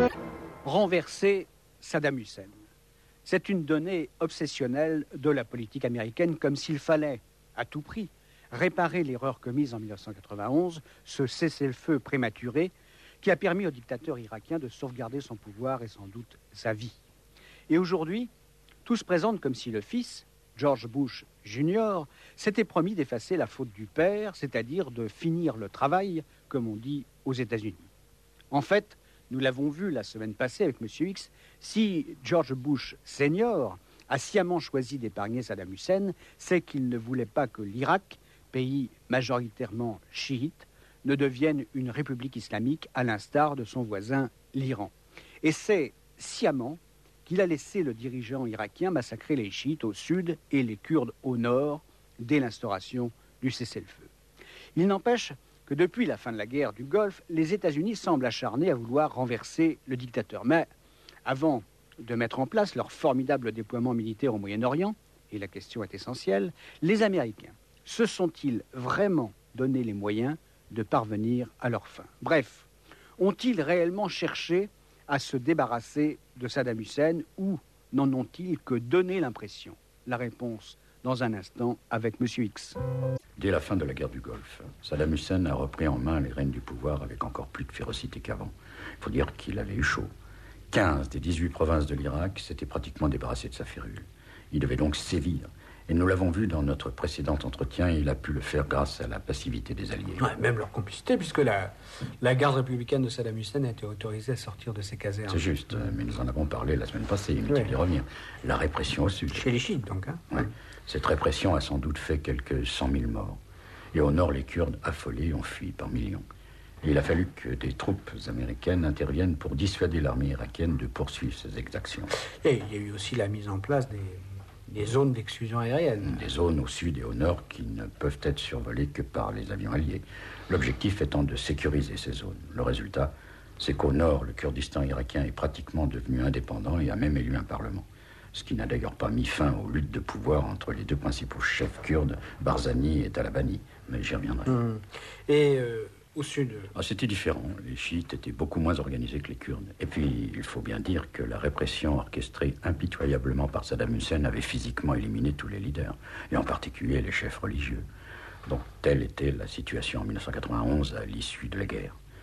Renverser Saddam Hussein. C'est une donnée obsessionnelle de la politique américaine, comme s'il fallait, à tout prix, réparer l'erreur commise en mille neuf cent quatre-vingt-onze, ce cessez-le-feu prématuré qui a permis au dictateur irakien de sauvegarder son pouvoir et sans doute sa vie. Et aujourd'hui, tout se présente comme si le fils, George Bush junior, s'était promis d'effacer la faute du père, c'est-à-dire de finir le travail, comme on dit aux États-Unis. En fait, nous l'avons vu la semaine passée avec M. X, si George Bush senior a sciemment choisi d'épargner Saddam Hussein, c'est qu'il ne voulait pas que l'Irak, pays majoritairement chiite, ne devienne une république islamique à l'instar de son voisin l'Iran. Et c'est sciemment qu'il a laissé le dirigeant irakien massacrer les chiites au sud et les Kurdes au nord dès l'instauration du cessez-le-feu. Il n'empêche que depuis la fin de la guerre du Golfe, les États-Unis semblent acharnés à vouloir renverser le dictateur. Mais avant de mettre en place leur formidable déploiement militaire au Moyen-Orient, et la question est essentielle, les Américains se sont-ils vraiment donné les moyens de parvenir à leur fin? Bref, ont-ils réellement cherché à se débarrasser de Saddam Hussein ou n'en ont-ils que donné l'impression? La réponse dans un instant avec M. X. Dès la fin de la guerre du Golfe, Saddam Hussein a repris en main les rênes du pouvoir avec encore plus de férocité qu'avant. Il faut dire qu'il avait eu chaud. quinze des dix-huit provinces de l'Irak s'étaient pratiquement débarrassées de sa férule. Il devait donc sévir. Et nous l'avons vu dans notre précédent entretien, il a pu le faire grâce à la passivité des Alliés. Ouais, même leur complicité, puisque la, la garde républicaine de Saddam Hussein a été autorisée à sortir de ses casernes. C'est juste, mais nous en avons parlé la semaine passée, inutile ouais. d'y revenir. La répression au sud. Chez les chiites, donc. Hein ouais. Cette répression a sans doute fait quelques cent mille morts. Et au nord, les Kurdes, affolés, ont fui par millions. Et il a fallu que des troupes américaines interviennent pour dissuader l'armée irakienne de poursuivre ces exactions. Et il y a eu aussi la mise en place des... des zones d'exclusion aérienne. Des zones au sud et au nord qui ne peuvent être survolées que par les avions alliés. L'objectif étant de sécuriser ces zones. Le résultat, c'est qu'au nord, le Kurdistan irakien est pratiquement devenu indépendant et a même élu un parlement. Ce qui n'a d'ailleurs pas mis fin aux luttes de pouvoir entre les deux principaux chefs kurdes, Barzani et Talabani. Mais j'y reviendrai. Mmh. Et euh, au sud ah, c'était différent. Les chiites étaient beaucoup moins organisés que les Kurdes. Et puis, il faut bien dire que la répression orchestrée impitoyablement par Saddam Hussein avait physiquement éliminé tous les leaders, et en particulier les chefs religieux. Donc, telle était la situation en mille neuf cent quatre-vingt-onze à l'issue de la guerre.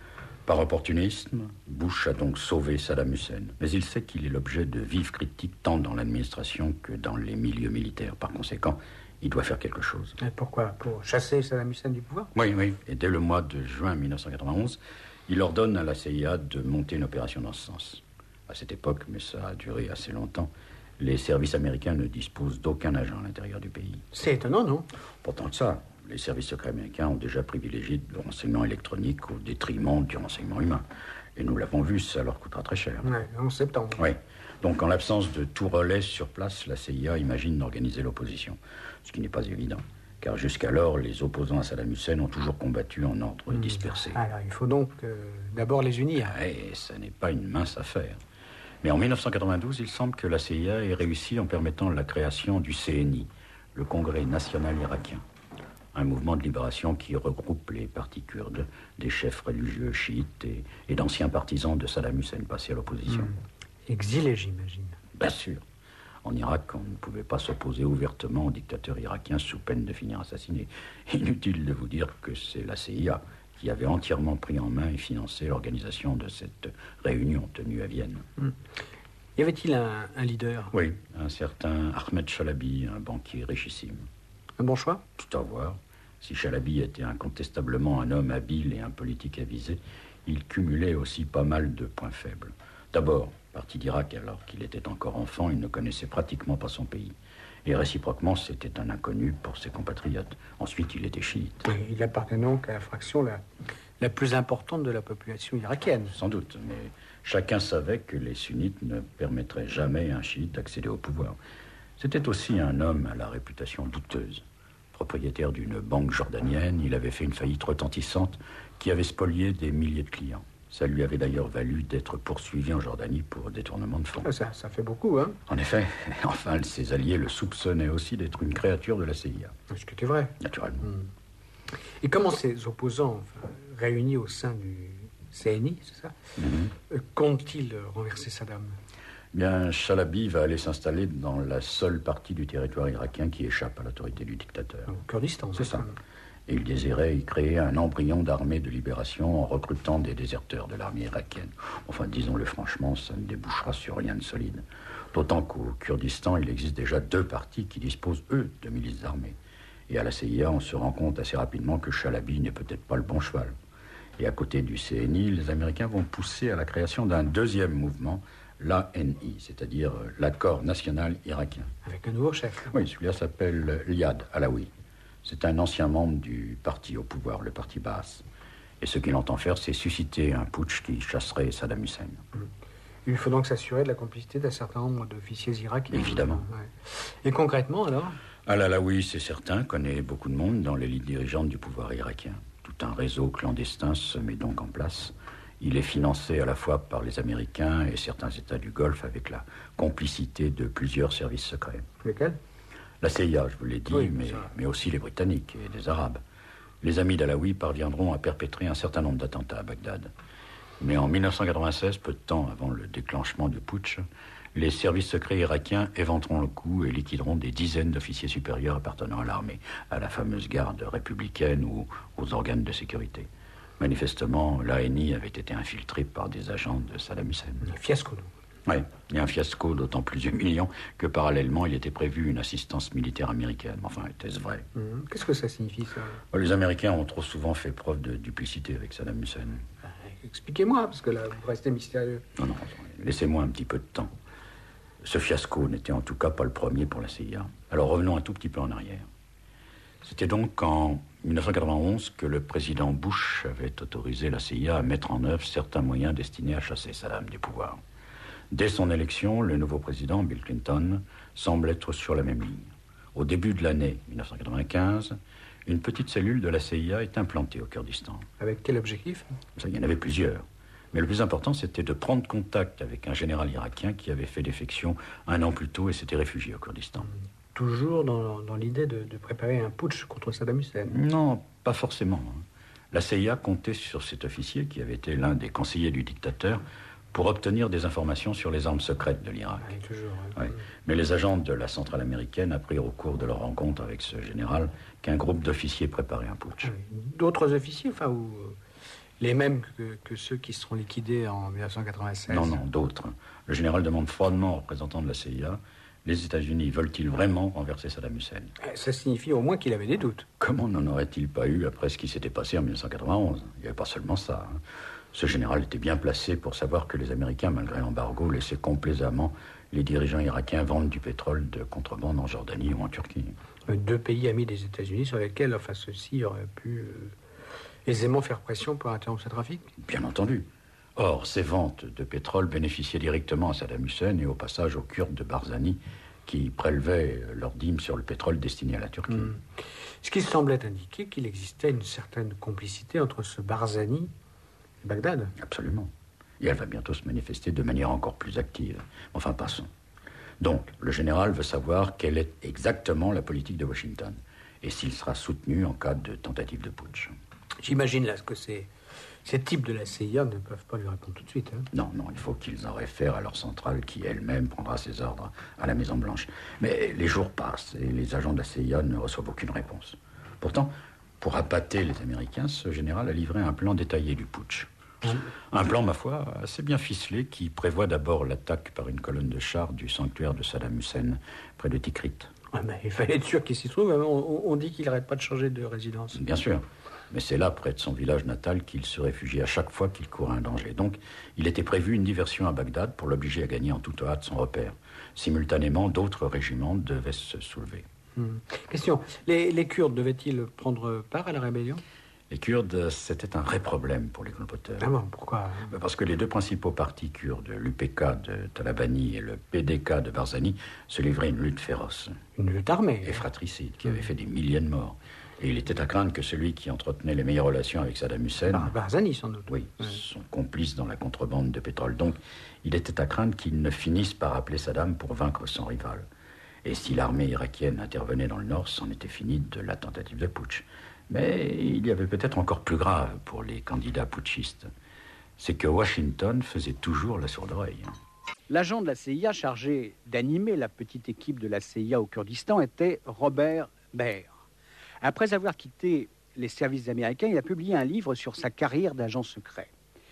Par opportunisme, Bush a donc sauvé Saddam Hussein. Mais il sait qu'il est l'objet de vives critiques tant dans l'administration que dans les milieux militaires. Par conséquent, il doit faire quelque chose. Et pourquoi? Pour chasser Saddam Hussein du pouvoir? Oui, oui. Et dès le mois de juin mille neuf cent quatre-vingt-onze, il ordonne à la C I A de monter une opération dans ce sens. À cette époque, mais ça a duré assez longtemps, les services américains ne disposent d'aucun agent à l'intérieur du pays. C'est étonnant, non? Pourtant que ça, les services secrets américains ont déjà privilégié le renseignement électronique au détriment du renseignement humain. Et nous l'avons vu, ça leur coûtera très cher. Oui, en septembre. Oui. Donc, en l'absence de tout relais sur place, la C I A imagine d'organiser l'opposition. Ce qui n'est pas évident, car jusqu'alors, les opposants à Saddam Hussein ont toujours combattu en ordre mmh. dispersé. Alors, il faut donc euh, d'abord les unir. Et ça n'est pas une mince affaire. Mais en mille neuf cent quatre-vingt-douze, il semble que la C I A ait réussi en permettant la création du C N I, le Congrès national irakien. Un mouvement de libération qui regroupe les partis kurdes, des chefs religieux chiites et, et d'anciens partisans de Saddam Hussein passés à l'opposition. Mmh. Exilés, j'imagine. Bien sûr. En Irak, on ne pouvait pas s'opposer ouvertement au dictateur irakien sous peine de finir assassiné. Inutile de vous dire que c'est la C I A qui avait entièrement pris en main et financé l'organisation de cette réunion tenue à Vienne. Mmh. Y avait-il un, un leader? Oui, un certain Ahmed Chalabi, un banquier richissime. Un bon choix? Tout à voir. Si Chalabi était incontestablement un homme habile et un politique avisé, il cumulait aussi pas mal de points faibles. D'abord, parti d'Irak alors qu'il était encore enfant, il ne connaissait pratiquement pas son pays. Et réciproquement, c'était un inconnu pour ses compatriotes. Ensuite, il était chiite. Et il appartenait donc à la fraction la, la plus importante de la population irakienne. Sans doute, mais chacun savait que les sunnites ne permettraient jamais à un chiite d'accéder au pouvoir. C'était aussi un homme à la réputation douteuse. Propriétaire d'une banque jordanienne, il avait fait une faillite retentissante qui avait spolié des milliers de clients. Ça lui avait d'ailleurs valu d'être poursuivi en Jordanie pour détournement de fonds. Ça, ça fait beaucoup, hein? En effet. Enfin, ses alliés le soupçonnaient aussi d'être une créature de la C I A. Ce qui était vrai. Naturellement. Mmh. Et comment ces opposants, enfin, réunis au sein du C N I, c'est ça, mmh. comptent-ils renverser Saddam? Bien, Chalabi va aller s'installer dans la seule partie du territoire irakien qui échappe à l'autorité du dictateur. Au Kurdistan, c'est ça. Et il désirait y créer un embryon d'armée de libération en recrutant des déserteurs de l'armée irakienne. Enfin, disons-le franchement, ça ne débouchera sur rien de solide. D'autant qu'au Kurdistan, il existe déjà deux partis qui disposent, eux, de milices armées. Et à la C I A, on se rend compte assez rapidement que Chalabi n'est peut-être pas le bon cheval. Et à côté du C N I, les Américains vont pousser à la création d'un deuxième mouvement, l'A N I, c'est-à-dire l'Accord national irakien. Avec un nouveau chef. Oui, celui-là s'appelle Liad Alaoui. C'est un ancien membre du parti au pouvoir, le parti Baas. Et ce qu'il entend faire, c'est susciter un putsch qui chasserait Saddam Hussein. Mmh. Il faut donc s'assurer de la complicité d'un certain nombre d'officiers irakiens. Évidemment. Ouais. Et concrètement, alors? Al-Alaoui, c'est certain, connaît beaucoup de monde dans l'élite dirigeante du pouvoir irakien. Tout un réseau clandestin se met donc en place. Il est financé à la fois par les Américains et certains États du Golfe avec la complicité de plusieurs services secrets. Lesquels? La C I A, je vous l'ai dit, oui, mais, mais aussi les Britanniques et les Arabes. Les amis d'Alaoui parviendront à perpétrer un certain nombre d'attentats à Bagdad. Mais en mille neuf cent quatre-vingt-seize, peu de temps avant le déclenchement du putsch, les services secrets irakiens éventeront le coup et liquideront des dizaines d'officiers supérieurs appartenant à l'armée, à la fameuse garde républicaine ou aux organes de sécurité. Manifestement, l'A N I avait été infiltré par des agents de Saddam Hussein. Un fiasco, donc. Oui, et un fiasco d'autant plus humiliant que parallèlement, il était prévu une assistance militaire américaine. Enfin, était-ce vrai? Mmh. Qu'est-ce que ça signifie, ça? Les Américains ont trop souvent fait preuve de duplicité avec Saddam Hussein. Ah, expliquez-moi, parce que là, vous restez mystérieux. Non, non, laissez-moi un petit peu de temps. Ce fiasco n'était en tout cas pas le premier pour la C I A. Alors revenons un tout petit peu en arrière. C'était donc en mille neuf cent quatre-vingt-onze que le président Bush avait autorisé la C I A à mettre en œuvre certains moyens destinés à chasser Saddam du pouvoir. Dès son élection, le nouveau président, Bill Clinton, semble être sur la même ligne. Au début de l'année mille neuf cent quatre-vingt-quinze, une petite cellule de la C I A est implantée au Kurdistan. Avec quel objectif? Ça, il y en avait plusieurs. Mais le plus important, c'était de prendre contact avec un général irakien qui avait fait défection un an plus tôt et s'était réfugié au Kurdistan. Toujours dans, dans l'idée de, de préparer un putsch contre Saddam Hussein? Non, pas forcément. La C I A comptait sur cet officier qui avait été l'un des conseillers du dictateur pour obtenir des informations sur les armes secrètes de l'Irak. Oui, toujours. Oui. Oui. Mais les agents de la centrale américaine apprirent au cours de leur rencontre avec ce général qu'un groupe d'officiers préparait un putsch. Oui. D'autres officiers, enfin, ou Les mêmes que, que ceux qui seront liquidés en mille neuf cent quatre-vingt-seize? Non, non, d'autres. Le général demande froidement aux représentants de la C I A, les États-Unis veulent-ils vraiment renverser Saddam Hussein? Ça signifie au moins qu'il avait des doutes. Comment n'en aurait-il pas eu après ce qui s'était passé en mille neuf cent quatre-vingt-onze? Il n'y avait pas seulement ça. Hein. Ce général était bien placé pour savoir que les Américains, malgré l'embargo, laissaient complaisamment les dirigeants irakiens vendre du pétrole de contrebande en Jordanie ou en Turquie. Deux pays amis des États-Unis sur lesquels, enfin, ceux-ci auraient pu euh, aisément faire pression pour interrompre ce trafic? Bien entendu. Or, ces ventes de pétrole bénéficiaient directement à Saddam Hussein et au passage aux Kurdes de Barzani qui prélevaient leur dîme sur le pétrole destiné à la Turquie. Mmh. Ce qui semblait indiquer qu'il existait une certaine complicité entre ce Barzani et Bagdad. Absolument. Et elle va bientôt se manifester de manière encore plus active. Enfin, passons. Donc, le général veut savoir quelle est exactement la politique de Washington et s'il sera soutenu en cas de tentative de putsch. J'imagine là que ces, ces types de la C I A ne peuvent pas lui répondre tout de suite. Hein. Non, non, il faut qu'ils en réfèrent à leur centrale qui elle-même prendra ses ordres à la Maison-Blanche. Mais les jours passent et les agents de la C I A ne reçoivent aucune réponse. Pourtant, pour appâter les Américains, ce général a livré un plan détaillé du putsch. Un plan, ma foi, assez bien ficelé qui prévoit d'abord l'attaque par une colonne de chars du sanctuaire de Saddam Hussein près de Tikrit. Ah ben, il fallait être sûr qu'il s'y trouve. On, on dit qu'il n'arrête pas de changer de résidence. Bien sûr. Mais c'est là, près de son village natal, qu'il se réfugiait à chaque fois qu'il courait un danger. Donc, il était prévu une diversion à Bagdad pour l'obliger à gagner en toute hâte son repère. Simultanément, d'autres régiments devaient se soulever. Hum. Question, les, les Kurdes devaient-ils prendre part à la rébellion? Les Kurdes, c'était un vrai problème pour les comploteurs. Ah bon, pourquoi? Parce que les deux principaux partis kurdes, l'U P K de Talabani et le P D K de Barzani, se livraient une lutte féroce. Une lutte armée? Et fratricide, qui avait fait des milliers de morts. Et il était à craindre que celui qui entretenait les meilleures relations avec Saddam Hussein... Bar Barzani, sans doute. Oui, ouais. Son complice dans la contrebande de pétrole. Donc, il était à craindre qu'il ne finisse par appeler Saddam pour vaincre son rival. Et si l'armée irakienne intervenait dans le nord, c'en était fini de la tentative de putsch. Mais il y avait peut-être encore plus grave pour les candidats putschistes. C'est que Washington faisait toujours la sourde oreille. L'agent de la C I A chargé d'animer la petite équipe de la C I A au Kurdistan était Robert Baer. Après avoir quitté les services américains, il a publié un livre sur sa carrière d'agent secret.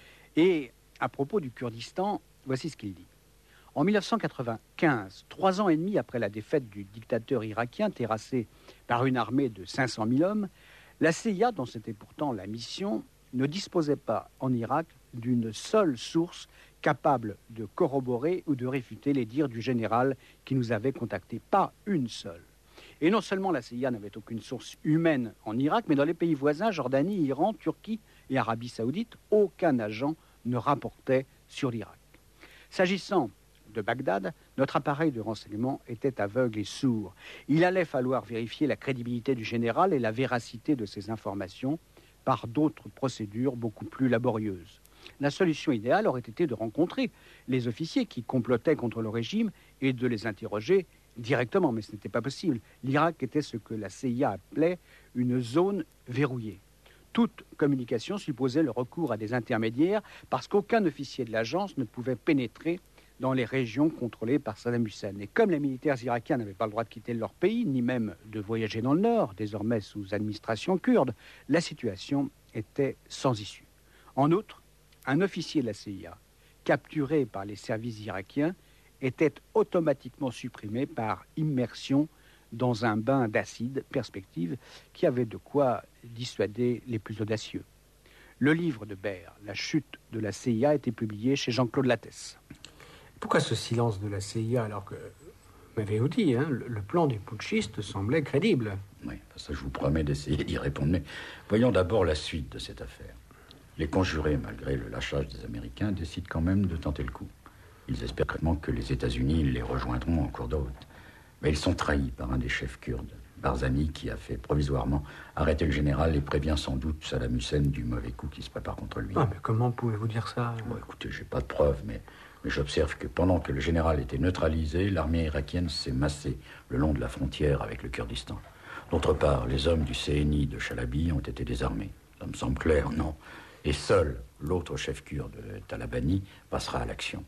Et à propos du Kurdistan, voici ce qu'il dit. En mille neuf cent quatre-vingt-quinze, trois ans et demi après la défaite du dictateur irakien terrassé par une armée de cinq cent mille hommes, la C I A, dont c'était pourtant la mission, ne disposait pas en Irak d'une seule source capable de corroborer ou de réfuter les dires du général qui nous avait contactés. Pas une seule. Et non seulement la C I A n'avait aucune source humaine en Irak, mais dans les pays voisins, Jordanie, Iran, Turquie et Arabie Saoudite, aucun agent ne rapportait sur l'Irak. S'agissant de Bagdad, notre appareil de renseignement était aveugle et sourd. Il allait falloir vérifier la crédibilité du général et la véracité de ses informations par d'autres procédures beaucoup plus laborieuses. La solution idéale aurait été de rencontrer les officiers qui complotaient contre le régime et de les interroger directement, mais ce n'était pas possible. L'Irak était ce que la C I A appelait une zone verrouillée. Toute communication supposait le recours à des intermédiaires parce qu'aucun officier de l'agence ne pouvait pénétrer dans les régions contrôlées par Saddam Hussein. Et comme les militaires irakiens n'avaient pas le droit de quitter leur pays, ni même de voyager dans le nord, désormais sous administration kurde, la situation était sans issue. En outre, un officier de la C I A, capturé par les services irakiens, était automatiquement supprimé par immersion dans un bain d'acide, perspective qui avait de quoi dissuader les plus audacieux. Le livre de Baer, La chute de la C I A, a été publié chez Jean-Claude Lattès. Pourquoi ce silence de la C I A alors que, vous m'avez dit, hein, le, le plan des putschistes semblait crédible? Oui, ça je vous promets d'essayer d'y répondre, mais voyons d'abord la suite de cette affaire. Les conjurés, malgré le lâchage des Américains, décident quand même de tenter le coup. Ils espèrent vraiment que les États-Unis les rejoindront en cours de route. Mais ils sont trahis par un des chefs kurdes, Barzani, qui a fait provisoirement arrêter le général et prévient sans doute Saddam Hussein du mauvais coup qui se prépare contre lui. Ah, mais comment pouvez-vous dire ça? Bon, écoutez, j'ai pas de preuves, mais, mais j'observe que pendant que le général était neutralisé, l'armée irakienne s'est massée le long de la frontière avec le Kurdistan. D'autre part, les hommes du C N I de Chalabi ont été désarmés. Ça me semble clair, non? Et seul l'autre chef kurde, Talabani, passera à l'action.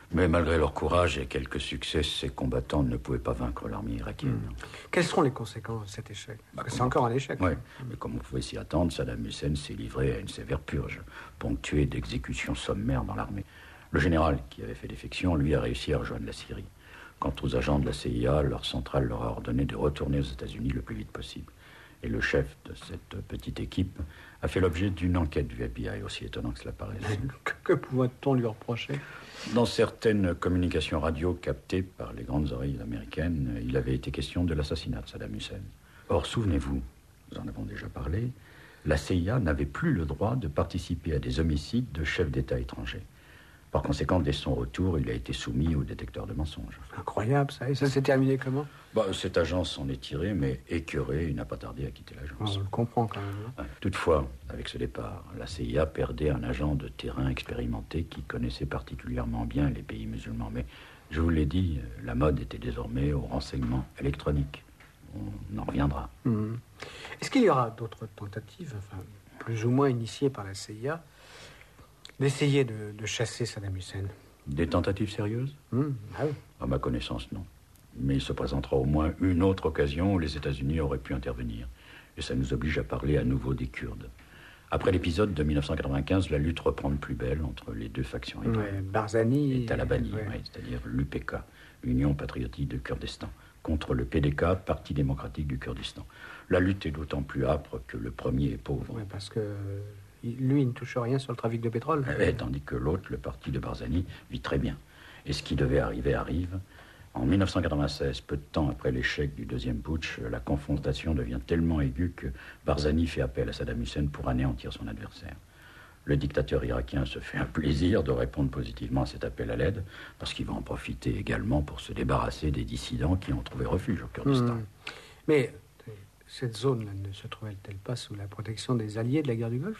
Mais malgré leur courage et quelques succès, ces combattants ne pouvaient pas vaincre l'armée irakienne. Mmh. Quelles seront les conséquences de cet échec? bah, C'est encore un échec. Oui, mais comme on pouvait s'y attendre, Saddam Hussein s'est livré à une sévère purge, ponctuée d'exécutions sommaires dans l'armée. Le général, qui avait fait défection, lui a réussi à rejoindre la Syrie. Quant aux agents de la C I A, leur centrale leur a ordonné de retourner aux États-Unis le plus vite possible. Et le chef de cette petite équipe a fait l'objet d'une enquête du F B I, aussi étonnant que cela paraisse. Que, que pouvait-on lui reprocher? Dans certaines communications radio captées par les grandes oreilles américaines, il avait été question de l'assassinat de Saddam Hussein. Or, souvenez-vous, nous en avons déjà parlé, la C I A n'avait plus le droit de participer à des homicides de chefs d'État étrangers. Par conséquent, dès son retour, il a été soumis au détecteur de mensonges. Incroyable, ça. Et ça s'est terminé comment? Bah, cette agence s'en est tirée, mais écœuré, il n'a pas tardé à quitter l'agence. On le comprend quand même. Hein. Toutefois, avec ce départ, la C I A perdait un agent de terrain expérimenté qui connaissait particulièrement bien les pays musulmans. Mais, je vous l'ai dit, la mode était désormais au renseignement électronique. On en reviendra. Mmh. Est-ce qu'il y aura d'autres tentatives, enfin, plus ou moins initiées par la C I A, d'essayer de, de chasser Saddam Hussein? Des tentatives sérieuses? mmh, ah oui. À ma connaissance, non. Mais il se présentera au moins une autre occasion où les États-Unis auraient pu intervenir. Et ça nous oblige à parler à nouveau des Kurdes. Après l'épisode de mille neuf cent quatre-vingt-quinze, la lutte reprend de plus belle entre les deux factions. Ouais, Barzani et Talabani, ouais. ouais, c'est-à-dire l'U P K, Union patriotique de Kurdistan, contre le P D K, Parti démocratique du Kurdistan. La lutte est d'autant plus âpre que le premier est pauvre. Ouais, parce que lui, il ne touche rien sur le trafic de pétrole. Ouais, tandis que l'autre, le parti de Barzani, vit très bien. Et ce qui devait arriver arrive. En mille neuf cent quatre-vingt-seize, peu de temps après l'échec du deuxième putsch, la confrontation devient tellement aiguë que Barzani fait appel à Saddam Hussein pour anéantir son adversaire. Le dictateur irakien se fait un plaisir de répondre positivement à cet appel à l'aide, parce qu'il va en profiter également pour se débarrasser des dissidents qui ont trouvé refuge au Kurdistan. Mmh. Mais cette zone ne se trouvait-elle pas sous la protection des alliés de la guerre du Golfe?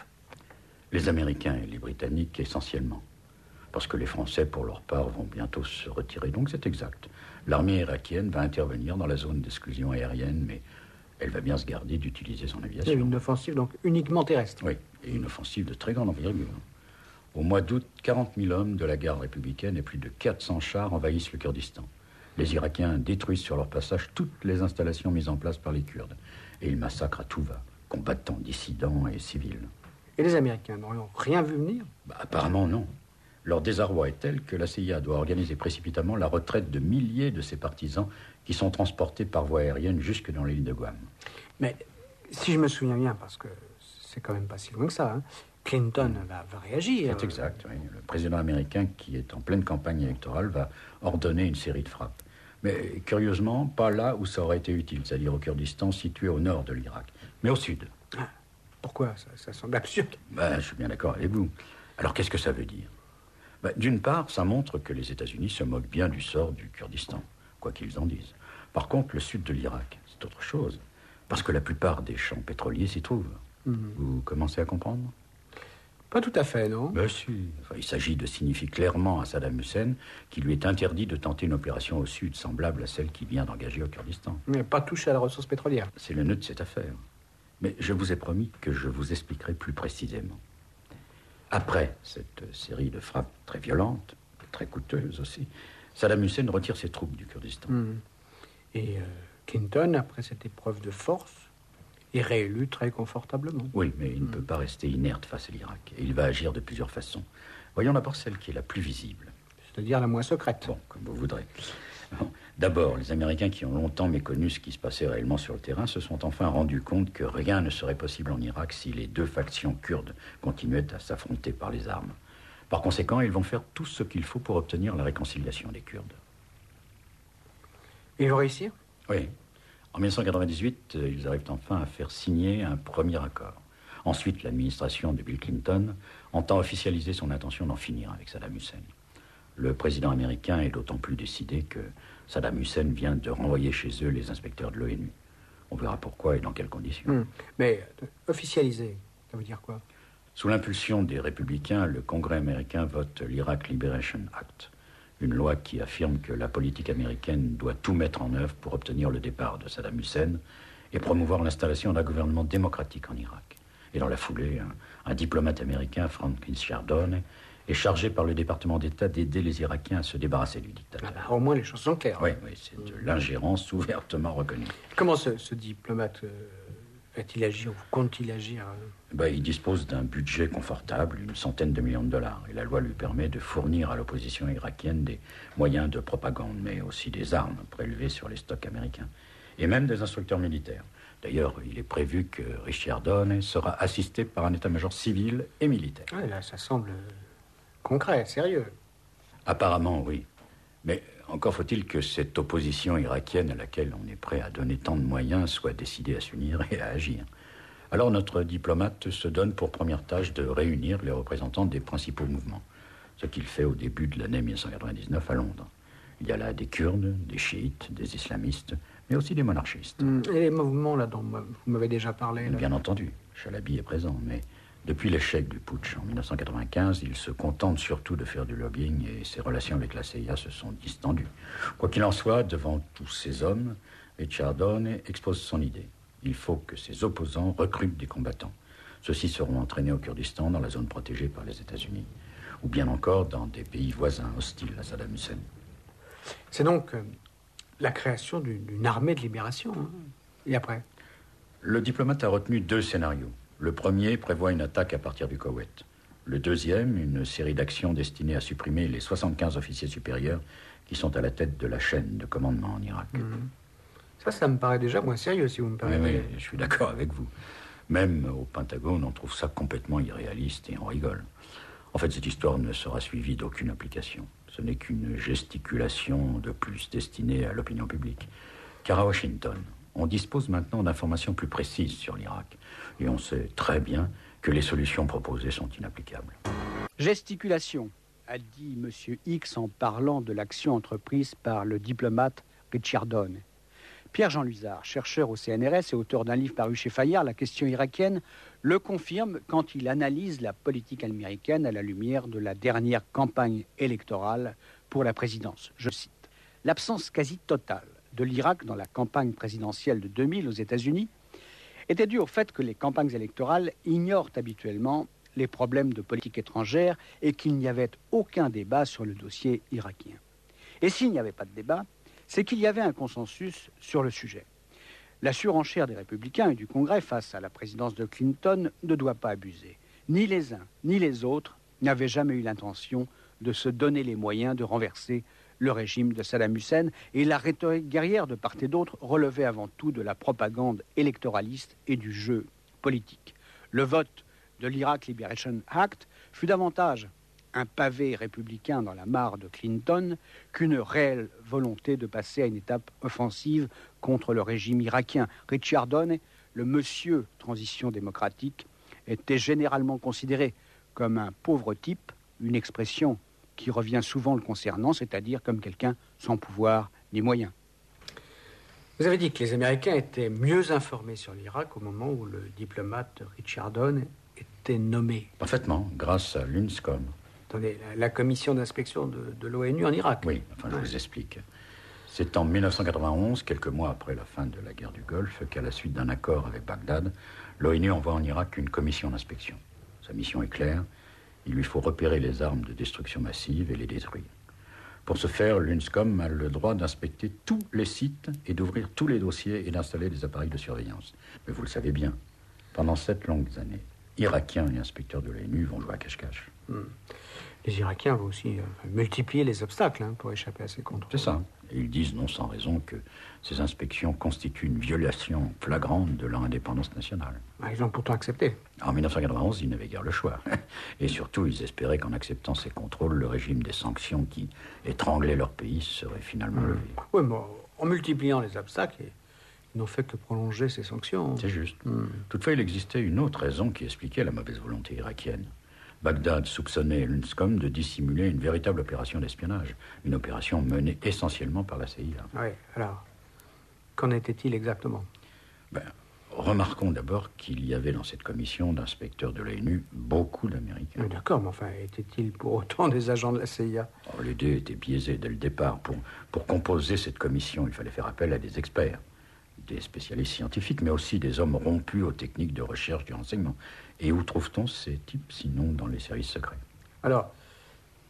Les Américains et les Britanniques essentiellement. Parce que les Français, pour leur part, vont bientôt se retirer. Donc c'est exact. L'armée irakienne va intervenir dans la zone d'exclusion aérienne, mais elle va bien se garder d'utiliser son aviation. Et une offensive donc uniquement terrestre. Oui, et une offensive de très grande envergure. Au mois d'août, quarante mille hommes de la garde républicaine et plus de quatre cents chars envahissent le Kurdistan. Les Irakiens détruisent sur leur passage toutes les installations mises en place par les Kurdes. Et ils massacrent à tout va, combattants, dissidents et civils. Et les Américains n'ont rien vu venir? Bah, apparemment non. Leur désarroi est tel que la C I A doit organiser précipitamment la retraite de milliers de ses partisans qui sont transportés par voie aérienne jusque dans l'île de Guam. Mais si je me souviens bien, parce que c'est quand même pas si loin que ça, hein, Clinton va, va réagir. C'est exact, oui. Le président américain, qui est en pleine campagne électorale, va ordonner une série de frappes. Mais curieusement, pas là où ça aurait été utile, c'est-à-dire au Kurdistan, situé au nord de l'Irak, mais au sud. Ah, pourquoi? Ça, ça semble absurde. Ben, je suis bien d'accord avec vous. Alors qu'est-ce que ça veut dire? Ben, d'une part, ça montre que les États-Unis se moquent bien du sort du Kurdistan, quoi qu'ils en disent. Par contre, le sud de l'Irak, c'est autre chose, parce que la plupart des champs pétroliers s'y trouvent. Mmh. Vous commencez à comprendre? Pas tout à fait, non? Ben si. Enfin, il s'agit de signifier clairement à Saddam Hussein qu'il lui est interdit de tenter une opération au sud semblable à celle qu'il vient d'engager au Kurdistan. Mais pas toucher à la ressource pétrolière. C'est le nœud de cette affaire. Mais je vous ai promis que je vous expliquerai plus précisément. Après cette série de frappes très violentes, très coûteuses aussi, Saddam Hussein retire ses troupes du Kurdistan. Mmh. Et euh, Clinton, après cette épreuve de force, est réélu très confortablement. Oui, mais il ne mmh. peut pas rester inerte face à l'Irak. Et il va agir de plusieurs façons. Voyons d'abord celle qui est la plus visible. C'est-à-dire la moins secrète. Bon, comme vous voudrez. Bon, d'abord, les Américains qui ont longtemps méconnu ce qui se passait réellement sur le terrain se sont enfin rendus compte que rien ne serait possible en Irak si les deux factions kurdes continuaient à s'affronter par les armes. Par conséquent, ils vont faire tout ce qu'il faut pour obtenir la réconciliation des Kurdes. Ils vont réussir? Oui. En mille neuf cent quatre-vingt-dix-huit, ils arrivent enfin à faire signer un premier accord. Ensuite, l'administration de Bill Clinton entend officialiser son intention d'en finir avec Saddam Hussein. Le président américain est d'autant plus décidé que Saddam Hussein vient de renvoyer chez eux les inspecteurs de l'ONU. On verra pourquoi et dans quelles conditions. Mmh. Mais euh, officialiser, ça veut dire quoi? Sous l'impulsion des républicains, le Congrès américain vote l'Iraq Liberation Act, une loi qui affirme que la politique américaine doit tout mettre en œuvre pour obtenir le départ de Saddam Hussein et promouvoir l'installation d'un gouvernement démocratique en Irak. Et dans la foulée, un, un diplomate américain, Franklin Chardon, est chargé par le département d'État d'aider les Irakiens à se débarrasser du dictateur. Ah bah, au moins les choses sont claires. Oui, oui, c'est de l'ingérence ouvertement reconnue. Comment ce, ce diplomate euh, va-t-il agir ou compte-t-il agir euh... ben, Il dispose d'un budget confortable, une centaine de millions de dollars. Et la loi lui permet de fournir à l'opposition irakienne des moyens de propagande, mais aussi des armes prélevées sur les stocks américains. Et même des instructeurs militaires. D'ailleurs, il est prévu que Ricciardone sera assisté par un état-major civil et militaire. Ouais, là, ça semble concret, sérieux. Apparemment, oui. Mais encore faut-il que cette opposition irakienne à laquelle on est prêt à donner tant de moyens soit décidée à s'unir et à agir. Alors notre diplomate se donne pour première tâche de réunir les représentants des principaux mouvements, ce qu'il fait au début de l'année mille neuf cent quatre-vingt-dix-neuf à Londres. Il y a là des Kurdes, des chiites, des islamistes, mais aussi des monarchistes. Et les mouvements là dont vous m'avez déjà parlé là. Bien entendu, Chalabi est présent, mais depuis l'échec du putsch en mille neuf cent quatre-vingt-quinze, il se contente surtout de faire du lobbying et ses relations avec la C I A se sont distendues. Quoi qu'il en soit, devant tous ces hommes, Ricciardone expose son idée. Il faut que ses opposants recrutent des combattants. Ceux-ci seront entraînés au Kurdistan, dans la zone protégée par les États-Unis, ou bien encore dans des pays voisins hostiles à Saddam Hussein. C'est donc euh, la création d'une, d'une armée de libération. Hein. Et après ? Le diplomate a retenu deux scénarios. Le premier prévoit une attaque à partir du Koweït. Le deuxième, une série d'actions destinées à supprimer les soixante-quinze officiers supérieurs qui sont à la tête de la chaîne de commandement en Irak. Mmh. Ça, ça me paraît déjà moins sérieux, si vous me permettez. Oui, oui, je suis d'accord avec vous. Même au Pentagone, on trouve ça complètement irréaliste et on rigole. En fait, cette histoire ne sera suivie d'aucune application. Ce n'est qu'une gesticulation de plus destinée à l'opinion publique. Car à Washington, on dispose maintenant d'informations plus précises sur l'Irak. Et on sait très bien que les solutions proposées sont inapplicables. Gesticulation, a dit M. X en parlant de l'action entreprise par le diplomate Ricciardone. Pierre-Jean Luzard, chercheur au C N R S et auteur d'un livre paru chez Fayard, La question irakienne, le confirme quand il analyse la politique américaine à la lumière de la dernière campagne électorale pour la présidence. Je cite. L'absence quasi totale de l'Irak dans la campagne présidentielle de deux mille aux États-Unis était due au fait que les campagnes électorales ignorent habituellement les problèmes de politique étrangère et qu'il n'y avait aucun débat sur le dossier irakien. Et s'il n'y avait pas de débat, c'est qu'il y avait un consensus sur le sujet. La surenchère des Républicains et du Congrès face à la présidence de Clinton ne doit pas abuser. Ni les uns, ni les autres n'avaient jamais eu l'intention de se donner les moyens de renverser le régime de Saddam Hussein, et la rhétorique guerrière de part et d'autre relevait avant tout de la propagande électoraliste et du jeu politique. Le vote de l'Iraq Liberation Act fut davantage un pavé républicain dans la mare de Clinton qu'une réelle volonté de passer à une étape offensive contre le régime irakien. Ricciardone, le monsieur transition démocratique, était généralement considéré comme un pauvre type, une expression qui revient souvent le concernant, c'est-à-dire comme quelqu'un sans pouvoir ni moyens. Vous avez dit que les Américains étaient mieux informés sur l'Irak au moment où le diplomate Ricciardone était nommé. Parfaitement, grâce à l'UNSCOM. Attendez, la, la commission d'inspection de, de l'ONU en Irak. Oui, enfin, je ouais. vous explique. C'est en mille neuf cent quatre-vingt-onze, quelques mois après la fin de la guerre du Golfe, qu'à la suite d'un accord avec Bagdad, l'ONU envoie en Irak une commission d'inspection. Sa mission est claire. Il lui faut repérer les armes de destruction massive et les détruire. Pour ce faire, l'UNSCOM a le droit d'inspecter tous les sites et d'ouvrir tous les dossiers et d'installer des appareils de surveillance. Mais vous le savez bien, pendant sept longues années, Irakiens et inspecteurs de l'ONU vont jouer à cache-cache. Mmh. Les Irakiens vont aussi euh, multiplier les obstacles hein, pour échapper à ces contrôles. C'est ça. Et ils disent non sans raison que ces inspections constituent une violation flagrante de leur indépendance nationale. Ah, ils ont pourtant accepté. En mille neuf cent quatre-vingt-onze, ils n'avaient guère le choix. Et surtout, ils espéraient qu'en acceptant ces contrôles, le régime des sanctions qui étranglait leur pays serait finalement mmh. levé. Oui, mais en multipliant les obstacles, ils n'ont fait que prolonger ces sanctions. C'est juste. Mmh. Toutefois, il existait une autre raison qui expliquait la mauvaise volonté irakienne. Bagdad soupçonnait l'UNSCOM de dissimuler une véritable opération d'espionnage, une opération menée essentiellement par la C I A. Oui, alors, qu'en était-il exactement ? Ben, remarquons d'abord qu'il y avait dans cette commission d'inspecteurs de l'ONU beaucoup d'Américains. Oui, d'accord, mais enfin, étaient-ils pour autant des agents de la C I A ? Alors, l'idée était biaisée dès le départ. Pour, pour composer cette commission, il fallait faire appel à des experts, des spécialistes scientifiques, mais aussi des hommes rompus aux techniques de recherche du renseignement. Et où trouve-t-on ces types, sinon dans les services secrets ? Alors,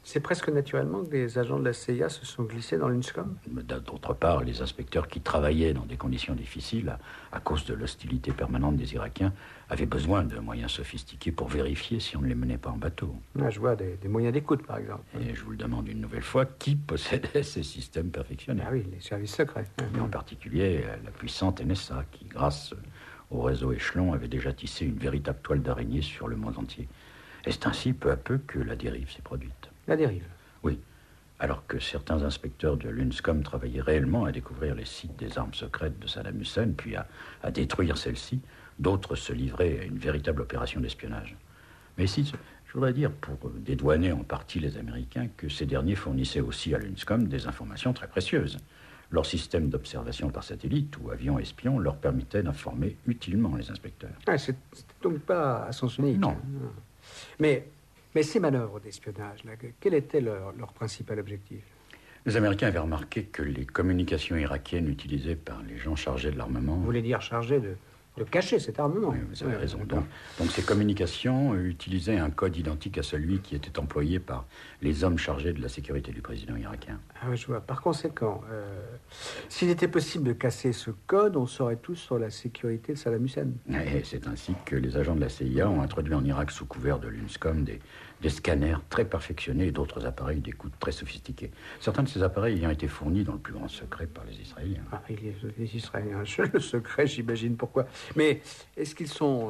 C'est presque naturellement que des agents de la C I A se sont glissés dans l'UNSCOM. D'autre part, les inspecteurs qui travaillaient dans des conditions difficiles, à, à cause de l'hostilité permanente des Irakiens, avaient besoin de moyens sophistiqués pour vérifier si on ne les menait pas en bateau. Ah, je vois des, des moyens d'écoute, par exemple. Et je vous le demande une nouvelle fois, qui possédait ces systèmes perfectionnés? Ah oui, les services secrets. Et en particulier, la puissante N S A, qui, grâce au réseau échelon, avait déjà tissé une véritable toile d'araignée sur le monde entier. Et c'est ainsi, peu à peu, que la dérive s'est produite. La dérive? Oui. Alors que certains inspecteurs de l'UNSCOM travaillaient réellement à découvrir les sites des armes secrètes de Saddam Hussein, puis à, à détruire celles-ci, d'autres se livraient à une véritable opération d'espionnage. Mais ici, je voudrais dire, pour dédouaner en partie les Américains, que ces derniers fournissaient aussi à l'UNSCOM des informations très précieuses. Leur système d'observation par satellite ou avion espion leur permettait d'informer utilement les inspecteurs. Ah, c'est donc pas à sens unique. Non. Hein. Mais... Mais ces manœuvres d'espionnage, là, quel était leur, leur principal objectif? Les Américains avaient remarqué que les communications irakiennes utilisées par les gens chargés de l'armement... Vous voulez dire chargés de, de cacher cet armement? Oui, vous avez ouais, raison. Donc, donc ces communications utilisaient un code identique à celui qui était employé par les hommes chargés de la sécurité du président irakien. Ah oui, je vois. Par conséquent, euh, s'il était possible de casser ce code, on saurait tous sur la sécurité de Saddam Hussein. Et c'est ainsi que les agents de la C I A ont introduit en Irak, sous couvert de l'UNSCOM, des, des scanners très perfectionnés et d'autres appareils d'écoute très sophistiqués. Certains de ces appareils ayant été fournis dans le plus grand secret par les Israéliens. Ah, les, les Israéliens, le secret, j'imagine pourquoi. Mais est-ce qu'ils sont... Euh...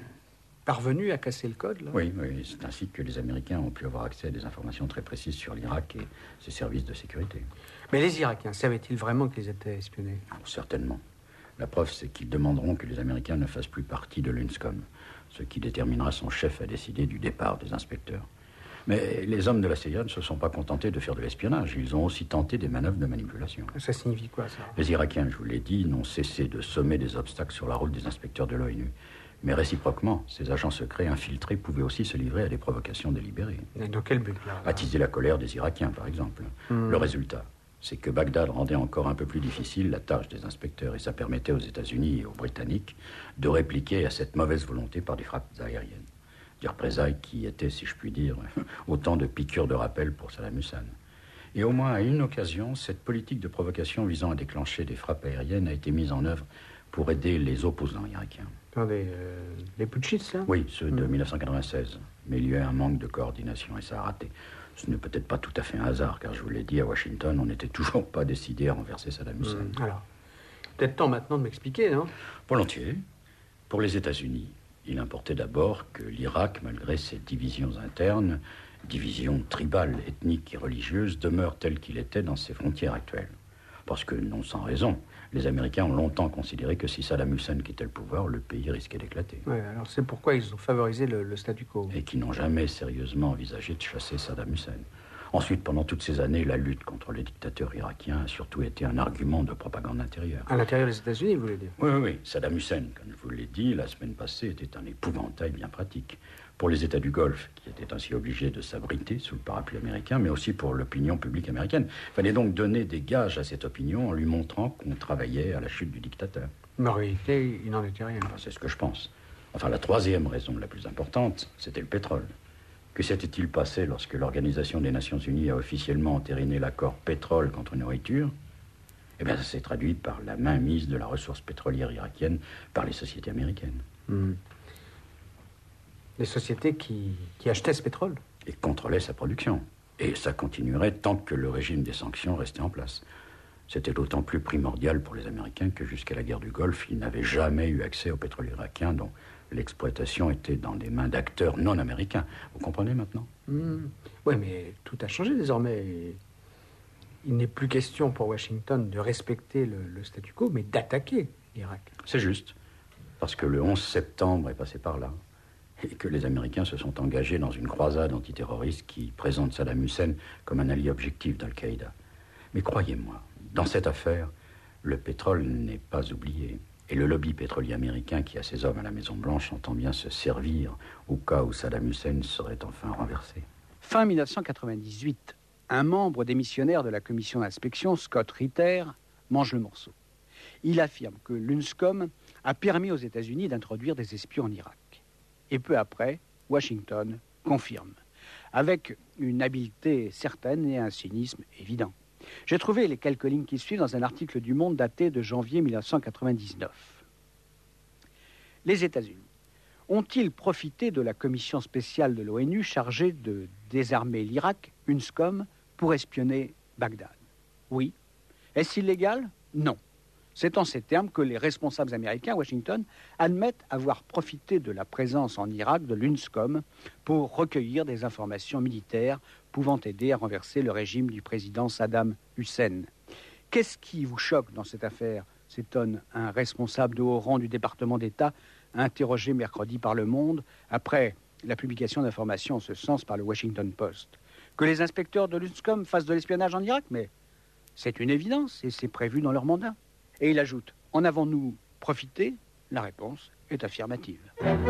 parvenus à casser le code, là? Oui, oui, c'est ainsi que les Américains ont pu avoir accès à des informations très précises sur l'Irak et ses services de sécurité. Mais les Irakiens, savaient-ils vraiment qu'ils étaient espionnés? Alors, certainement. La preuve, c'est qu'ils demanderont que les Américains ne fassent plus partie de l'UNSCOM, ce qui déterminera son chef à décider du départ des inspecteurs. Mais les hommes de la C I A ne se sont pas contentés de faire de l'espionnage. Ils ont aussi tenté des manœuvres de manipulation. Ça signifie quoi, ça? Les Irakiens, je vous l'ai dit, n'ont cessé de sommer des obstacles sur la route des inspecteurs de l'ONU. Mais réciproquement, ces agents secrets infiltrés pouvaient aussi se livrer à des provocations délibérées. Et dans quel but, là? Attiser la colère des Irakiens, par exemple. Mmh. Le résultat, c'est que Bagdad rendait encore un peu plus difficile la tâche des inspecteurs et ça permettait aux États-Unis et aux Britanniques de répliquer à cette mauvaise volonté par des frappes aériennes. Des représailles qui étaient, si je puis dire, autant de piqûres de rappel pour Saddam Hussein. Et au moins à une occasion, cette politique de provocation visant à déclencher des frappes aériennes a été mise en œuvre pour aider les opposants irakiens. Attendez, euh, les putschistes, là? Oui, ceux de mmh. mille neuf cent quatre-vingt-seize. Mais il y a eu un manque de coordination et ça a raté. Ce n'est peut-être pas tout à fait un hasard, car je vous l'ai dit, à Washington, on n'était toujours pas décidé à renverser Saddam Hussein. Mmh. Alors, peut-être temps maintenant de m'expliquer, non? Volontiers. Pour les États-Unis, il importait d'abord que l'Irak, malgré ses divisions internes, divisions tribales, ethniques et religieuses, demeure tel qu'il était dans ses frontières actuelles. Parce que, non sans raison, les Américains ont longtemps considéré que si Saddam Hussein quittait le pouvoir, le pays risquait d'éclater. Ouais, alors c'est pourquoi ils ont favorisé le, le statu quo. Et qui n'ont jamais sérieusement envisagé de chasser Saddam Hussein. Ensuite, pendant toutes ces années, la lutte contre les dictateurs irakiens a surtout été un argument de propagande intérieure. À l'intérieur des États-Unis, vous voulez dire? Oui, oui, oui. Saddam Hussein, comme je vous l'ai dit, la semaine passée, était un épouvantail bien pratique. Pour les États du Golfe, qui étaient ainsi obligés de s'abriter sous le parapluie américain, mais aussi pour l'opinion publique américaine. Il fallait donc donner des gages à cette opinion en lui montrant qu'on travaillait à la chute du dictateur. Mais en réalité, il n'en était rien. Enfin, c'est ce que je pense. Enfin, la troisième raison la plus importante, c'était le pétrole. Que s'était-il passé lorsque l'Organisation des Nations Unies a officiellement entériné l'accord pétrole contre nourriture? Eh bien, ça s'est traduit par la mainmise de la ressource pétrolière irakienne par les sociétés américaines. Mmh. Les sociétés qui, qui achetaient ce pétrole? Et contrôlaient sa production. Et ça continuerait tant que le régime des sanctions restait en place. C'était d'autant plus primordial pour les Américains que jusqu'à la guerre du Golfe, ils n'avaient jamais eu accès au pétrole irakien dont l'exploitation était dans des mains d'acteurs non américains. Vous comprenez maintenant? Mmh. Oui, mais tout a changé désormais. Il n'est plus question pour Washington de respecter le, le statu quo, mais d'attaquer l'Irak. C'est juste. Parce que le onze septembre est passé par là. Et que les Américains se sont engagés dans une croisade antiterroriste qui présente Saddam Hussein comme un allié objectif d'Al-Qaïda. Mais croyez-moi, dans cette affaire, le pétrole n'est pas oublié. Et le lobby pétrolier américain qui a ses hommes à la Maison-Blanche entend bien se servir au cas où Saddam Hussein serait enfin renversé. Fin mille neuf cent quatre-vingt-dix-huit, un membre démissionnaire de la commission d'inspection, Scott Ritter, mange le morceau. Il affirme que l'UNSCOM a permis aux États-Unis d'introduire des espions en Irak. Et peu après, Washington confirme. avec une habileté certaine et un cynisme évident. J'ai trouvé les quelques lignes qui suivent dans un article du Monde daté de janvier mille neuf cent quatre-vingt-dix-neuf. Les États-Unis ont-ils profité de la commission spéciale de l'ONU chargée de désarmer l'Irak, U N S C O M, pour espionner Bagdad? Oui. Est-ce illégal? Non. C'est en ces termes que les responsables américains à Washington admettent avoir profité de la présence en Irak de l'U N S C O M pour recueillir des informations militaires pouvant aider à renverser le régime du président Saddam Hussein. Qu'est-ce qui vous choque dans cette affaire? S'étonne un responsable de haut rang du département d'État interrogé mercredi par Le Monde après la publication d'informations en ce sens par le Washington Post. Que les inspecteurs de l'U N S C O M fassent de l'espionnage en Irak? Mais c'est une évidence et c'est prévu dans leur mandat. Et il ajoute, en avons-nous profité? La réponse est affirmative.